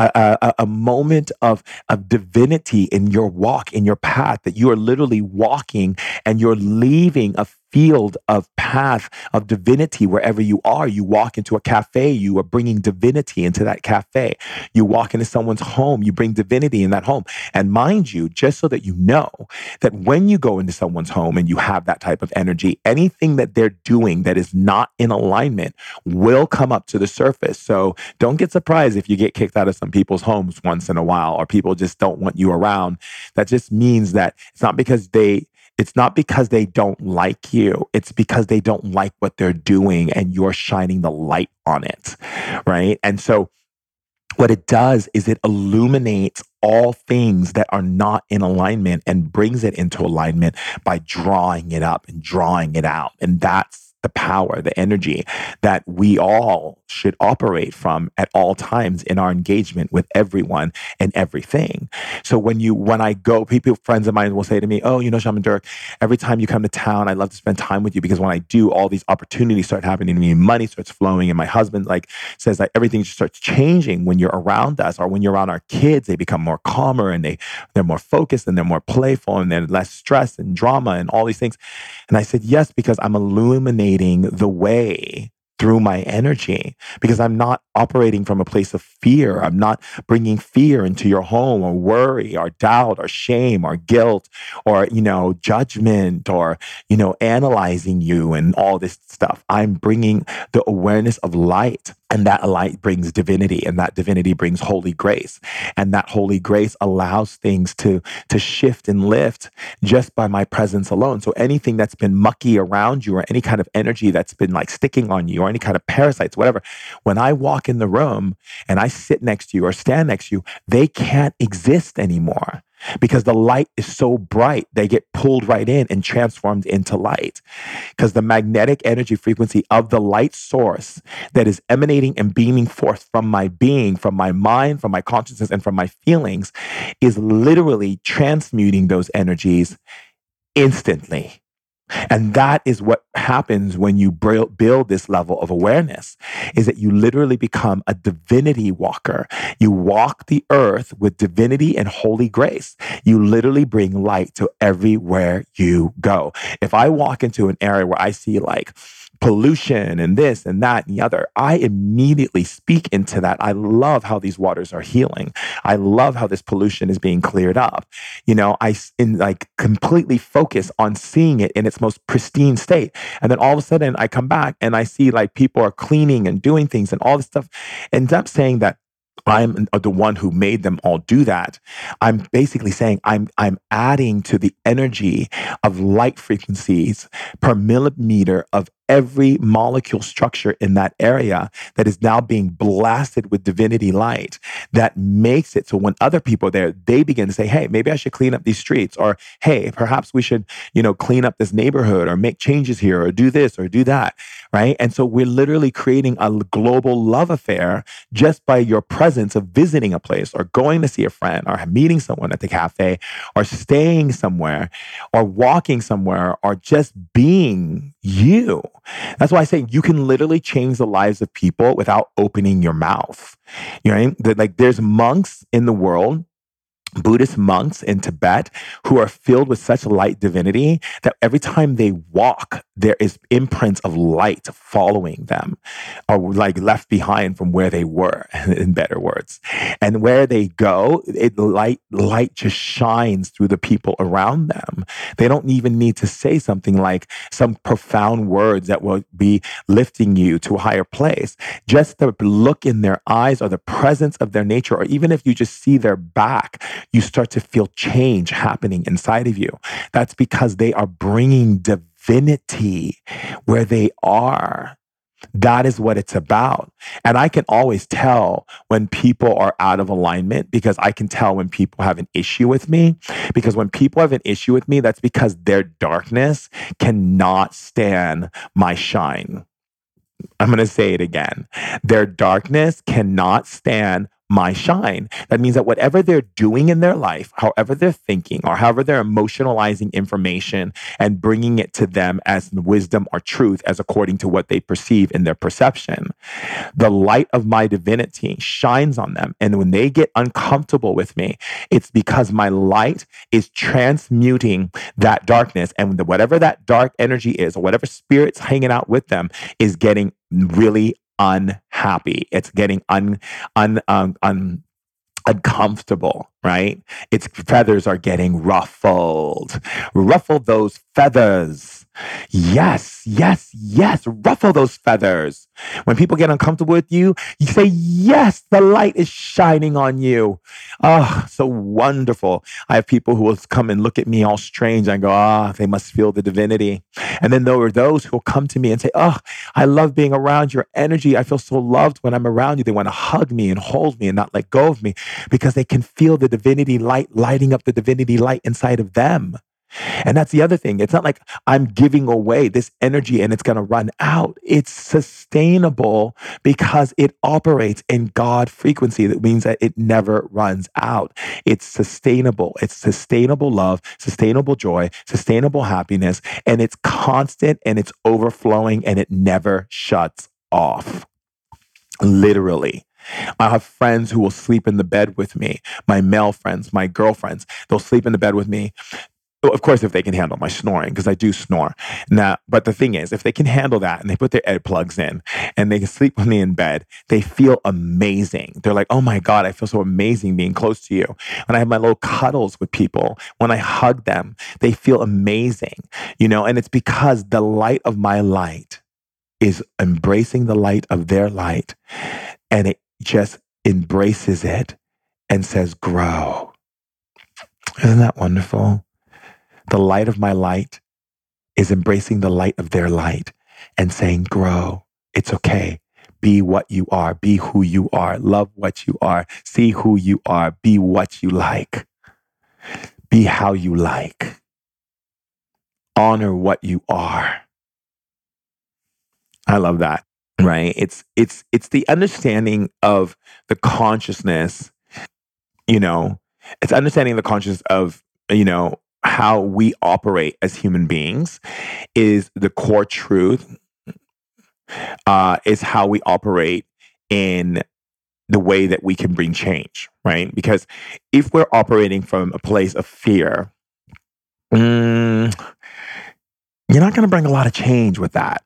a moment of divinity in your walk, in your path, that you are literally walking and you're leaving a field of path of divinity wherever you are. You walk into a cafe, you are bringing divinity into that cafe. You walk into someone's home, you bring divinity in that home. And mind you, just so that you know that when you go into someone's home and you have that type of energy, anything that they're doing that is not in alignment will come up to the surface. So don't get surprised if you get kicked out of some people's homes once in a while, or people just don't want you around. That just means that it's not because they don't like you. It's because they don't like what they're doing and you're shining the light on it, right? And so what it does is it illuminates all things that are not in alignment and brings it into alignment by drawing it up and drawing it out. And that's the power, the energy that we all should operate from at all times in our engagement with everyone and everything. So when I go, friends of mine will say to me, oh, Shaman Durek, every time you come to town, I love to spend time with you, because when I do, all these opportunities start happening to me, money starts flowing. And my husband says that everything just starts changing when you're around us, or when you're around our kids. They become more calmer, and they're more focused, and they're more playful, and they're less stress and drama and all these things. And I said, yes, because I'm illuminating the way through my energy, because I'm not operating from a place of fear. I'm not bringing fear into your home, or worry, or doubt, or shame, or guilt, or, judgment, or, analyzing you and all this stuff. I'm bringing the awareness of light, and that light brings divinity, and that divinity brings holy grace. And that holy grace allows things to shift and lift just by my presence alone. So anything that's been mucky around you, or any kind of energy that's been sticking on you, or any kind of parasites, whatever, when I walk in the room and I sit next to you or stand next to you, they can't exist anymore. Because the light is so bright, they get pulled right in and transformed into light. Because the magnetic energy frequency of the light source that is emanating and beaming forth from my being, from my mind, from my consciousness, and from my feelings is literally transmuting those energies instantly. And that is what happens when you build this level of awareness, is that you literally become a divinity walker. You walk the earth with divinity and holy grace. You literally bring light to everywhere you go. If I walk into an area where I see pollution and this and that and the other, I immediately speak into that. I love how these waters are healing. I love how this pollution is being cleared up. I completely focus on seeing it in its most pristine state. And then all of a sudden I come back and I see people are cleaning and doing things and all this stuff. Ends up saying that I'm the one who made them all do that. I'm basically saying I'm adding to the energy of light frequencies per millimeter of every molecule structure in that area that is now being blasted with divinity light, that makes it so when other people are there, they begin to say, hey, maybe I should clean up these streets, or hey, perhaps we should, clean up this neighborhood, or make changes here, or do this or do that, right? And so we're literally creating a global love affair just by your presence of visiting a place, or going to see a friend, or meeting someone at the cafe, or staying somewhere, or walking somewhere, or just being you. That's why I say you can literally change the lives of people without opening your mouth. There's monks in the world, Buddhist monks in Tibet, who are filled with such light divinity that every time they walk, there is imprints of light following them, or left behind from where they were, in better words. And where they go, light just shines through the people around them. They don't even need to say something like some profound words that will be lifting you to a higher place. Just the look in their eyes, or the presence of their nature, or even if you just see their back, you start to feel change happening inside of you. That's because they are bringing divinity where they are. That is what it's about. And I can always tell when people are out of alignment, because I can tell when people have an issue with me. Because when people have an issue with me, that's because their darkness cannot stand my shine. I'm going to say it again. Their darkness cannot stand my shine. That means that whatever they're doing in their life, however they're thinking, or however they're emotionalizing information and bringing it to them as wisdom or truth, as according to what they perceive in their perception, the light of my divinity shines on them. And when they get uncomfortable with me, it's because my light is transmuting that darkness. And whatever that dark energy is, or whatever spirit's hanging out with them, is getting really unhappy. It's getting uncomfortable, right? Its feathers are getting ruffled. Ruffle those feathers. Yes, yes, yes. Ruffle those feathers. When people get uncomfortable with you, you say, yes, the light is shining on you. Oh, so wonderful. I have people who will come and look at me all strange and go, they must feel the divinity. And then there are those who will come to me and say, I love being around your energy. I feel so loved when I'm around you. They want to hug me and hold me and not let go of me, because they can feel the divinity light lighting up the divinity light inside of them. And that's the other thing. It's not like I'm giving away this energy and it's going to run out. It's sustainable because it operates in God frequency. That means that it never runs out. It's sustainable. It's sustainable love, sustainable joy, sustainable happiness, and it's constant and it's overflowing and it never shuts off. Literally. I have friends who will sleep in the bed with me, my male friends, my girlfriends. They'll sleep in the bed with me. Of course, if they can handle my snoring, because I do snore. Now, but the thing is, if they can handle that and they put their earplugs in and they can sleep with me in bed, they feel amazing. They're like, oh my God, I feel so amazing being close to you. When I have my little cuddles with people, when I hug them, they feel amazing, and it's because the light of my light is embracing the light of their light, and it just embraces it and says, grow. Isn't that wonderful? The light of my light is embracing the light of their light and saying, grow. It's okay. Be what you are. Be who you are. Love what you are. See who you are. Be what you like. Be how you like. Honor what you are. I love that, right? It's the understanding of the consciousness, it's understanding the consciousness of, how we operate as human beings is the core truth, is how we operate in the way that we can bring change, right? Because if we're operating from a place of fear, you're not going to bring a lot of change with that.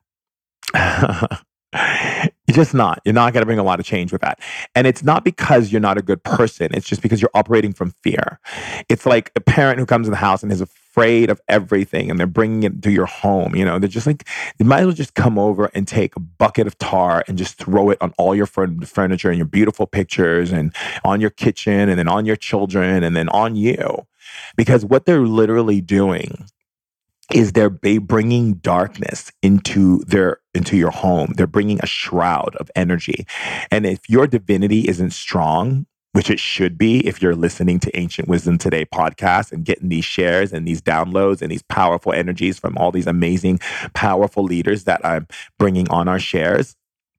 You're just not. You're not going to bring a lot of change with that. And it's not because you're not a good person. It's just because you're operating from fear. It's like a parent who comes in the house and is afraid of everything and they're bringing it to your home. They're just like, you might as well just come over and take a bucket of tar and just throw it on all your furniture and your beautiful pictures and on your kitchen and then on your children and then on you. Because what they're literally doing is they're bringing darkness into your home. They're bringing a shroud of energy. And if your divinity isn't strong, which it should be if you're listening to Ancient Wisdom Today podcast and getting these shares and these downloads and these powerful energies from all these amazing, powerful leaders that I'm bringing on our shares,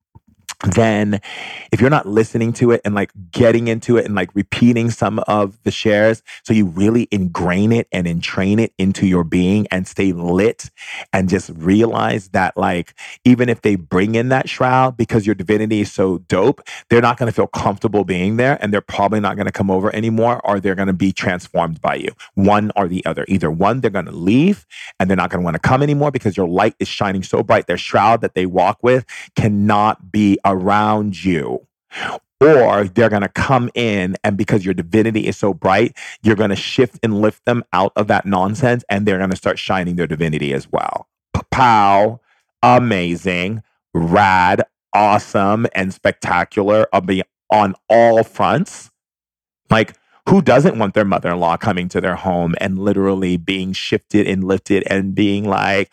then if you're not listening to it and like getting into it and like repeating some of the shares, so you really ingrain it and entrain it into your being and stay lit and just realize that like, even if they bring in that shroud because your divinity is so dope, they're not going to feel comfortable being there and they're probably not going to come over anymore, or they're going to be transformed by you. One or the other. Either one, they're going to leave and they're not going to want to come anymore because your light is shining so bright. Their shroud that they walk with cannot be around you, or they're going to come in and because your divinity is so bright, you're going to shift and lift them out of that nonsense and they're going to start shining their divinity as well. Pow, amazing, rad, awesome, and spectacular on all fronts. Like, who doesn't want their mother-in-law coming to their home and literally being shifted and lifted and being like,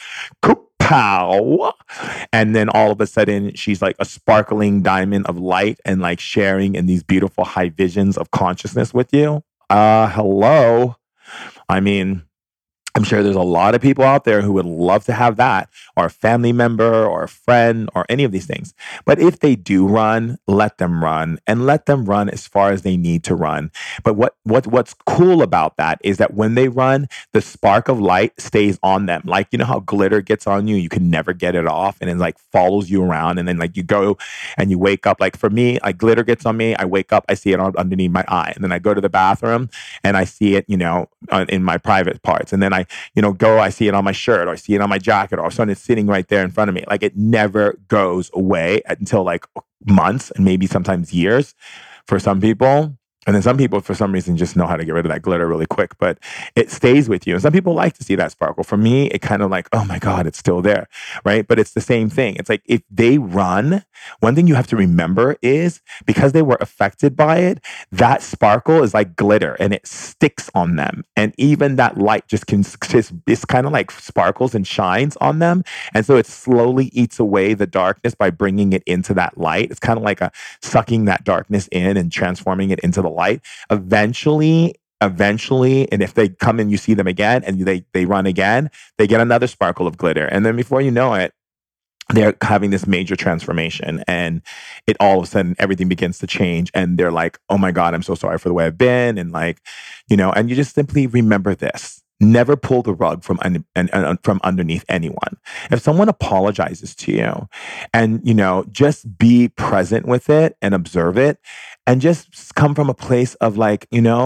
pow. And then all of a sudden she's like a sparkling diamond of light and like sharing in these beautiful high visions of consciousness with you. Hello. I mean, I'm sure there's a lot of people out there who would love to have that, or a family member or a friend or any of these things. But if they do run, let them run and let them run as far as they need to run. But what's cool about that is that when they run, the spark of light stays on them. Like, you know how glitter gets on you, you can never get it off and it like follows you around. And then like you go and you wake up. Like for me, like glitter gets on me. I wake up, I see it underneath my eye. And then I go to the bathroom and I see it, in my private parts. And then I see it on my shirt or I see it on my jacket, or all of a sudden it's sitting right there in front of me. Like it never goes away until like months and maybe sometimes years for some people. And then some people, for some reason, just know how to get rid of that glitter really quick, but it stays with you. And some people like to see that sparkle. For me, it kind of like, oh my God, it's still there, right? But it's the same thing. It's like if they run, one thing you have to remember is because they were affected by it, that sparkle is like glitter and it sticks on them. And even that light it's kind of like sparkles and shines on them. And so it slowly eats away the darkness by bringing it into that light. It's kind of like sucking that darkness in and transforming it into the light. Eventually, eventually, and if they come and you see them again and they run again, they get another sparkle of glitter. And then before you know it, they're having this major transformation, and it all of a sudden everything begins to change, and they're like, oh my God, I'm so sorry for the way I've been. And like, and you just simply remember this. Never pull the rug from from underneath anyone. If someone apologizes to you, and just be present with it and observe it, and just come from a place of like,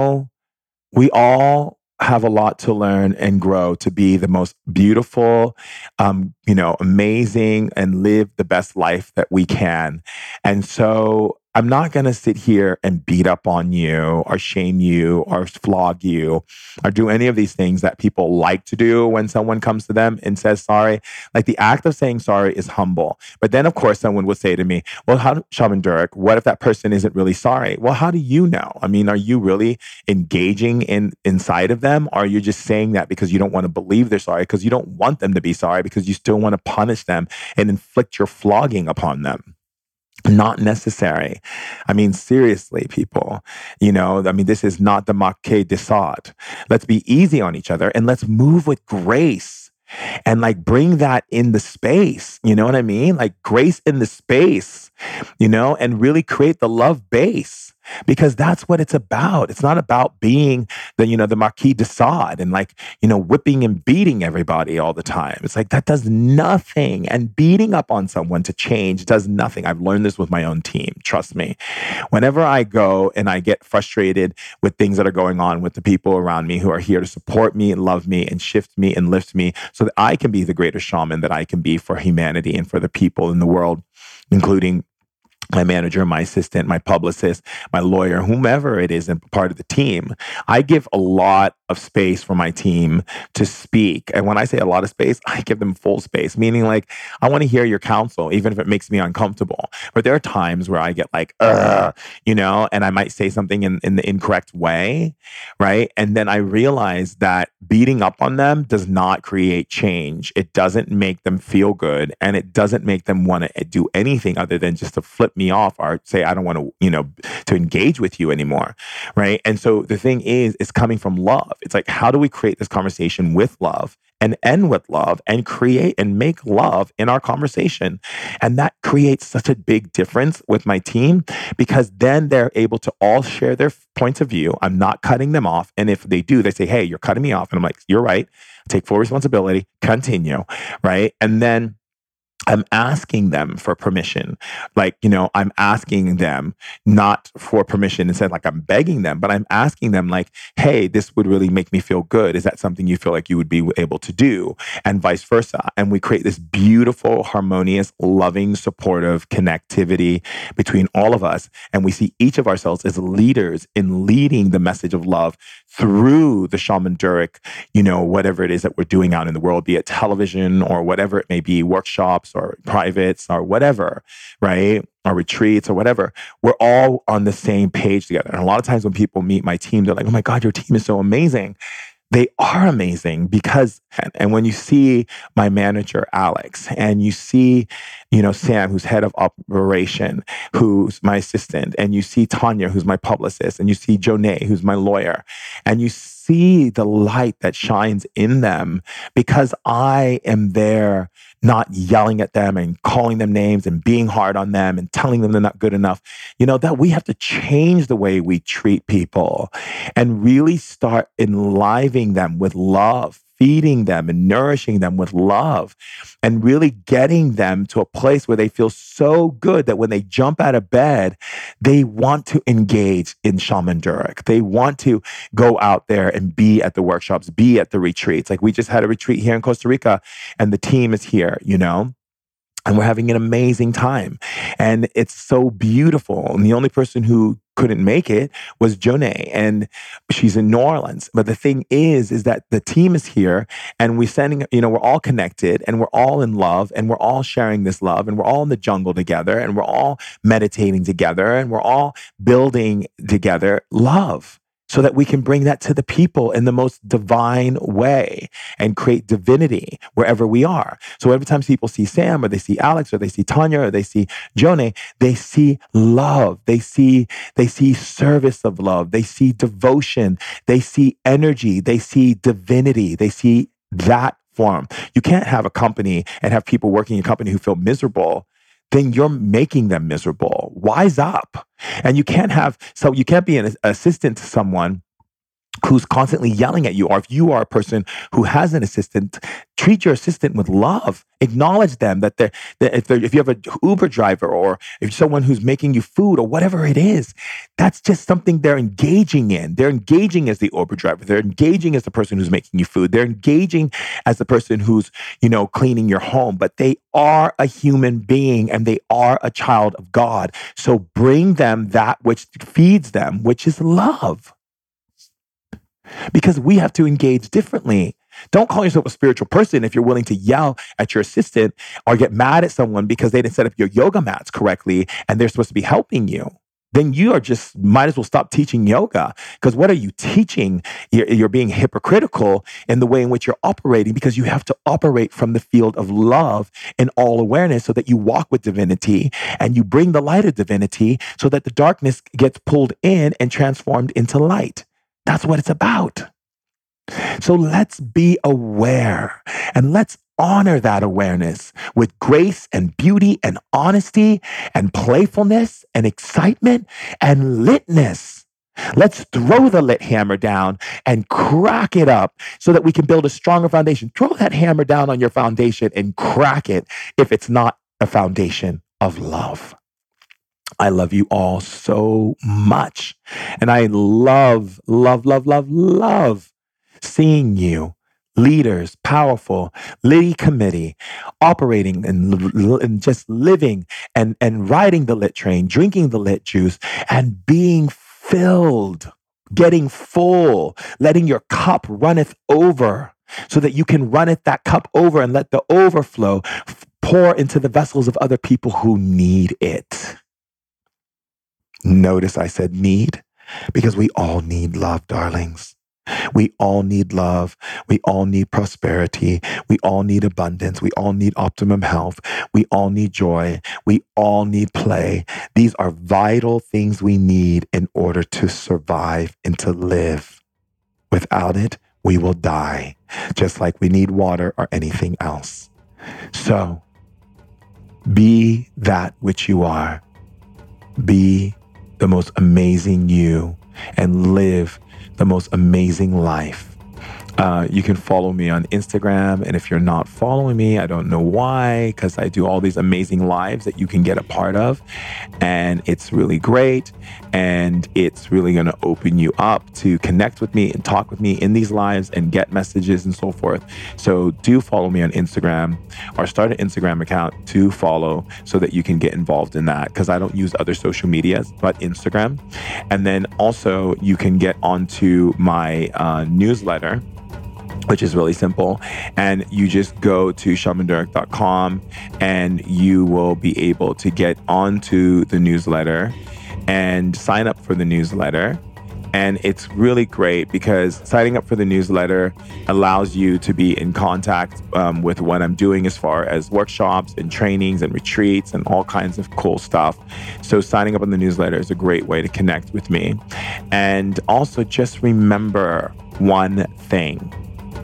we all have a lot to learn and grow to be the most beautiful, amazing, and live the best life that we can. And so I'm not going to sit here and beat up on you or shame you or flog you or do any of these things that people like to do when someone comes to them and says sorry. Like, the act of saying sorry is humble. But then, of course, someone would say to me, well, Shaman Durek, what if that person isn't really sorry? Well, how do you know? I mean, are you really engaging inside of them? Or are you just saying that because you don't want to believe they're sorry, because you don't want them to be sorry, because you still want to punish them and inflict your flogging upon them? Not necessary. I mean, seriously, people, this is not the Marquis de Sade. Let's be easy on each other and let's move with grace and like bring that in the space. You know what I mean? Like grace in the space, and really create the love base. Because that's what it's about. It's not about being the Marquis de Sade and like, whipping and beating everybody all the time. It's like, that does nothing. And beating up on someone to change does nothing. I've learned this with my own team. Trust me. Whenever I go and I get frustrated with things that are going on with the people around me who are here to support me and love me and shift me and lift me so that I can be the greatest shaman that I can be for humanity and for the people in the world, including my manager, my assistant, my publicist, my lawyer, whomever it is and part of the team, I give a lot of space for my team to speak. And when I say a lot of space, I give them full space, meaning like, I want to hear your counsel, even if it makes me uncomfortable. But there are times where I get like, and I might say something in the incorrect way, right? And then I realize that beating up on them does not create change. It doesn't make them feel good. And it doesn't make them want to do anything other than just to flip me off or say, I don't want to engage with you anymore, right? And so the thing is, it's coming from love. It's like, how do we create this conversation with love and end with love and create and make love in our conversation? And that creates such a big difference with my team, because then they're able to all share their points of view. I'm not cutting them off. And if they do, they say, hey, you're cutting me off. And I'm like, you're right. Take full responsibility, continue, right? And then I'm asking them for permission. Like, I'm asking them not for permission instead, like I'm begging them, but I'm asking them like, hey, this would really make me feel good. Is that something you feel like you would be able to do? And vice versa. And we create this beautiful, harmonious, loving, supportive connectivity between all of us. And we see each of ourselves as leaders in leading the message of love through the Shaman Durek, whatever it is that we're doing out in the world, be it television or whatever it may be, workshops or privates or whatever, right? Or retreats or whatever. We're all on the same page together. And a lot of times when people meet my team, they're like, oh my God, your team is so amazing. They are amazing because, and when you see my manager, Alex, and you see, Sam, who's head of operation, who's my assistant, and you see Tanya, who's my publicist, and you see Jonay, who's my lawyer, and you see the light that shines in them because I am there not yelling at them and calling them names and being hard on them and telling them they're not good enough, that we have to change the way we treat people and really start enlivening them with love, feeding them and nourishing them with love, and really getting them to a place where they feel so good that when they jump out of bed, they want to engage in Shaman Durek. They want to go out there and be at the workshops, be at the retreats. Like we just had a retreat here in Costa Rica and the team is here, and we're having an amazing time. And it's so beautiful. And the only person who couldn't make it was Jonay, and she's in New Orleans. But the thing is that the team is here and we're sending, we're all connected and we're all in love and we're all sharing this love and we're all in the jungle together and we're all meditating together and we're all building together love. so that we can bring that to the people in the most divine way and create divinity wherever we are. So every time people see Sam or they see Alex or they see Tanya or they see Jone, they see love. They see service of love. They see devotion. They see energy. They see divinity. They see that form. You can't have a company and have people working in a company who feel miserable. Then you're making them miserable. Wise up. And you can't be an assistant to someone who's constantly yelling at you. Or if you are a person who has an assistant, treat your assistant with love. Acknowledge them that if you have an Uber driver or if someone who's making you food or whatever it is, that's just something they're engaging in. They're engaging as the Uber driver. They're engaging as the person who's making you food. They're engaging as the person who's, cleaning your home. But they are a human being and they are a child of God. So bring them that which feeds them, which is love. Because we have to engage differently. Don't call yourself a spiritual person if you're willing to yell at your assistant or get mad at someone because they didn't set up your yoga mats correctly and they're supposed to be helping you. Then you might as well stop teaching yoga, because what are you teaching? You're being hypocritical in the way in which you're operating, because you have to operate from the field of love and all awareness so that you walk with divinity and you bring the light of divinity so that the darkness gets pulled in and transformed into light. That's what it's about. So let's be aware and let's honor that awareness with grace and beauty and honesty and playfulness and excitement and litness. Let's throw the lit hammer down and crack it up so that we can build a stronger foundation. Throw that hammer down on your foundation and crack it if it's not a foundation of love. I love you all so much. And I love seeing you, leaders, powerful, Liddy committee, operating and just living and riding the lit train, drinking the lit juice and being filled, getting full, letting your cup runneth over so that you can runneth that cup over and let the overflow pour into the vessels of other people who need it. Notice I said need, because we all need love, darlings. We all need love. We all need prosperity. We all need abundance. We all need optimum health. We all need joy. We all need play. These are vital things we need in order to survive and to live. Without it, we will die, just like we need water or anything else. So, be that which you are. Be the most amazing you and live the most amazing life. You can follow me on Instagram. And if you're not following me, I don't know why, because I do all these amazing lives that you can get a part of. And it's really great. And it's really going to open you up to connect with me and talk with me in these lives and get messages and so forth. So do follow me on Instagram or start an Instagram account to follow so that you can get involved in that, because I don't use other social medias but Instagram. And then also you can get onto my newsletter, which is really simple. And you just go to shamandurek.com and you will be able to get onto the newsletter and sign up for the newsletter. And it's really great because signing up for the newsletter allows you to be in contact with what I'm doing as far as workshops and trainings and retreats and all kinds of cool stuff. So signing up on the newsletter is a great way to connect with me. And also just remember one thing.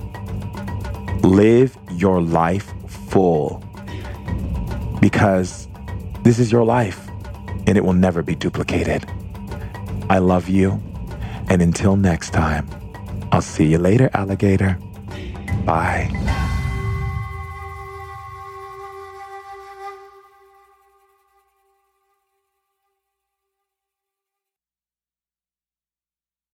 Live your life full, because this is your life and it will never be duplicated. I love you. And until next time, I'll see you later, alligator. Bye.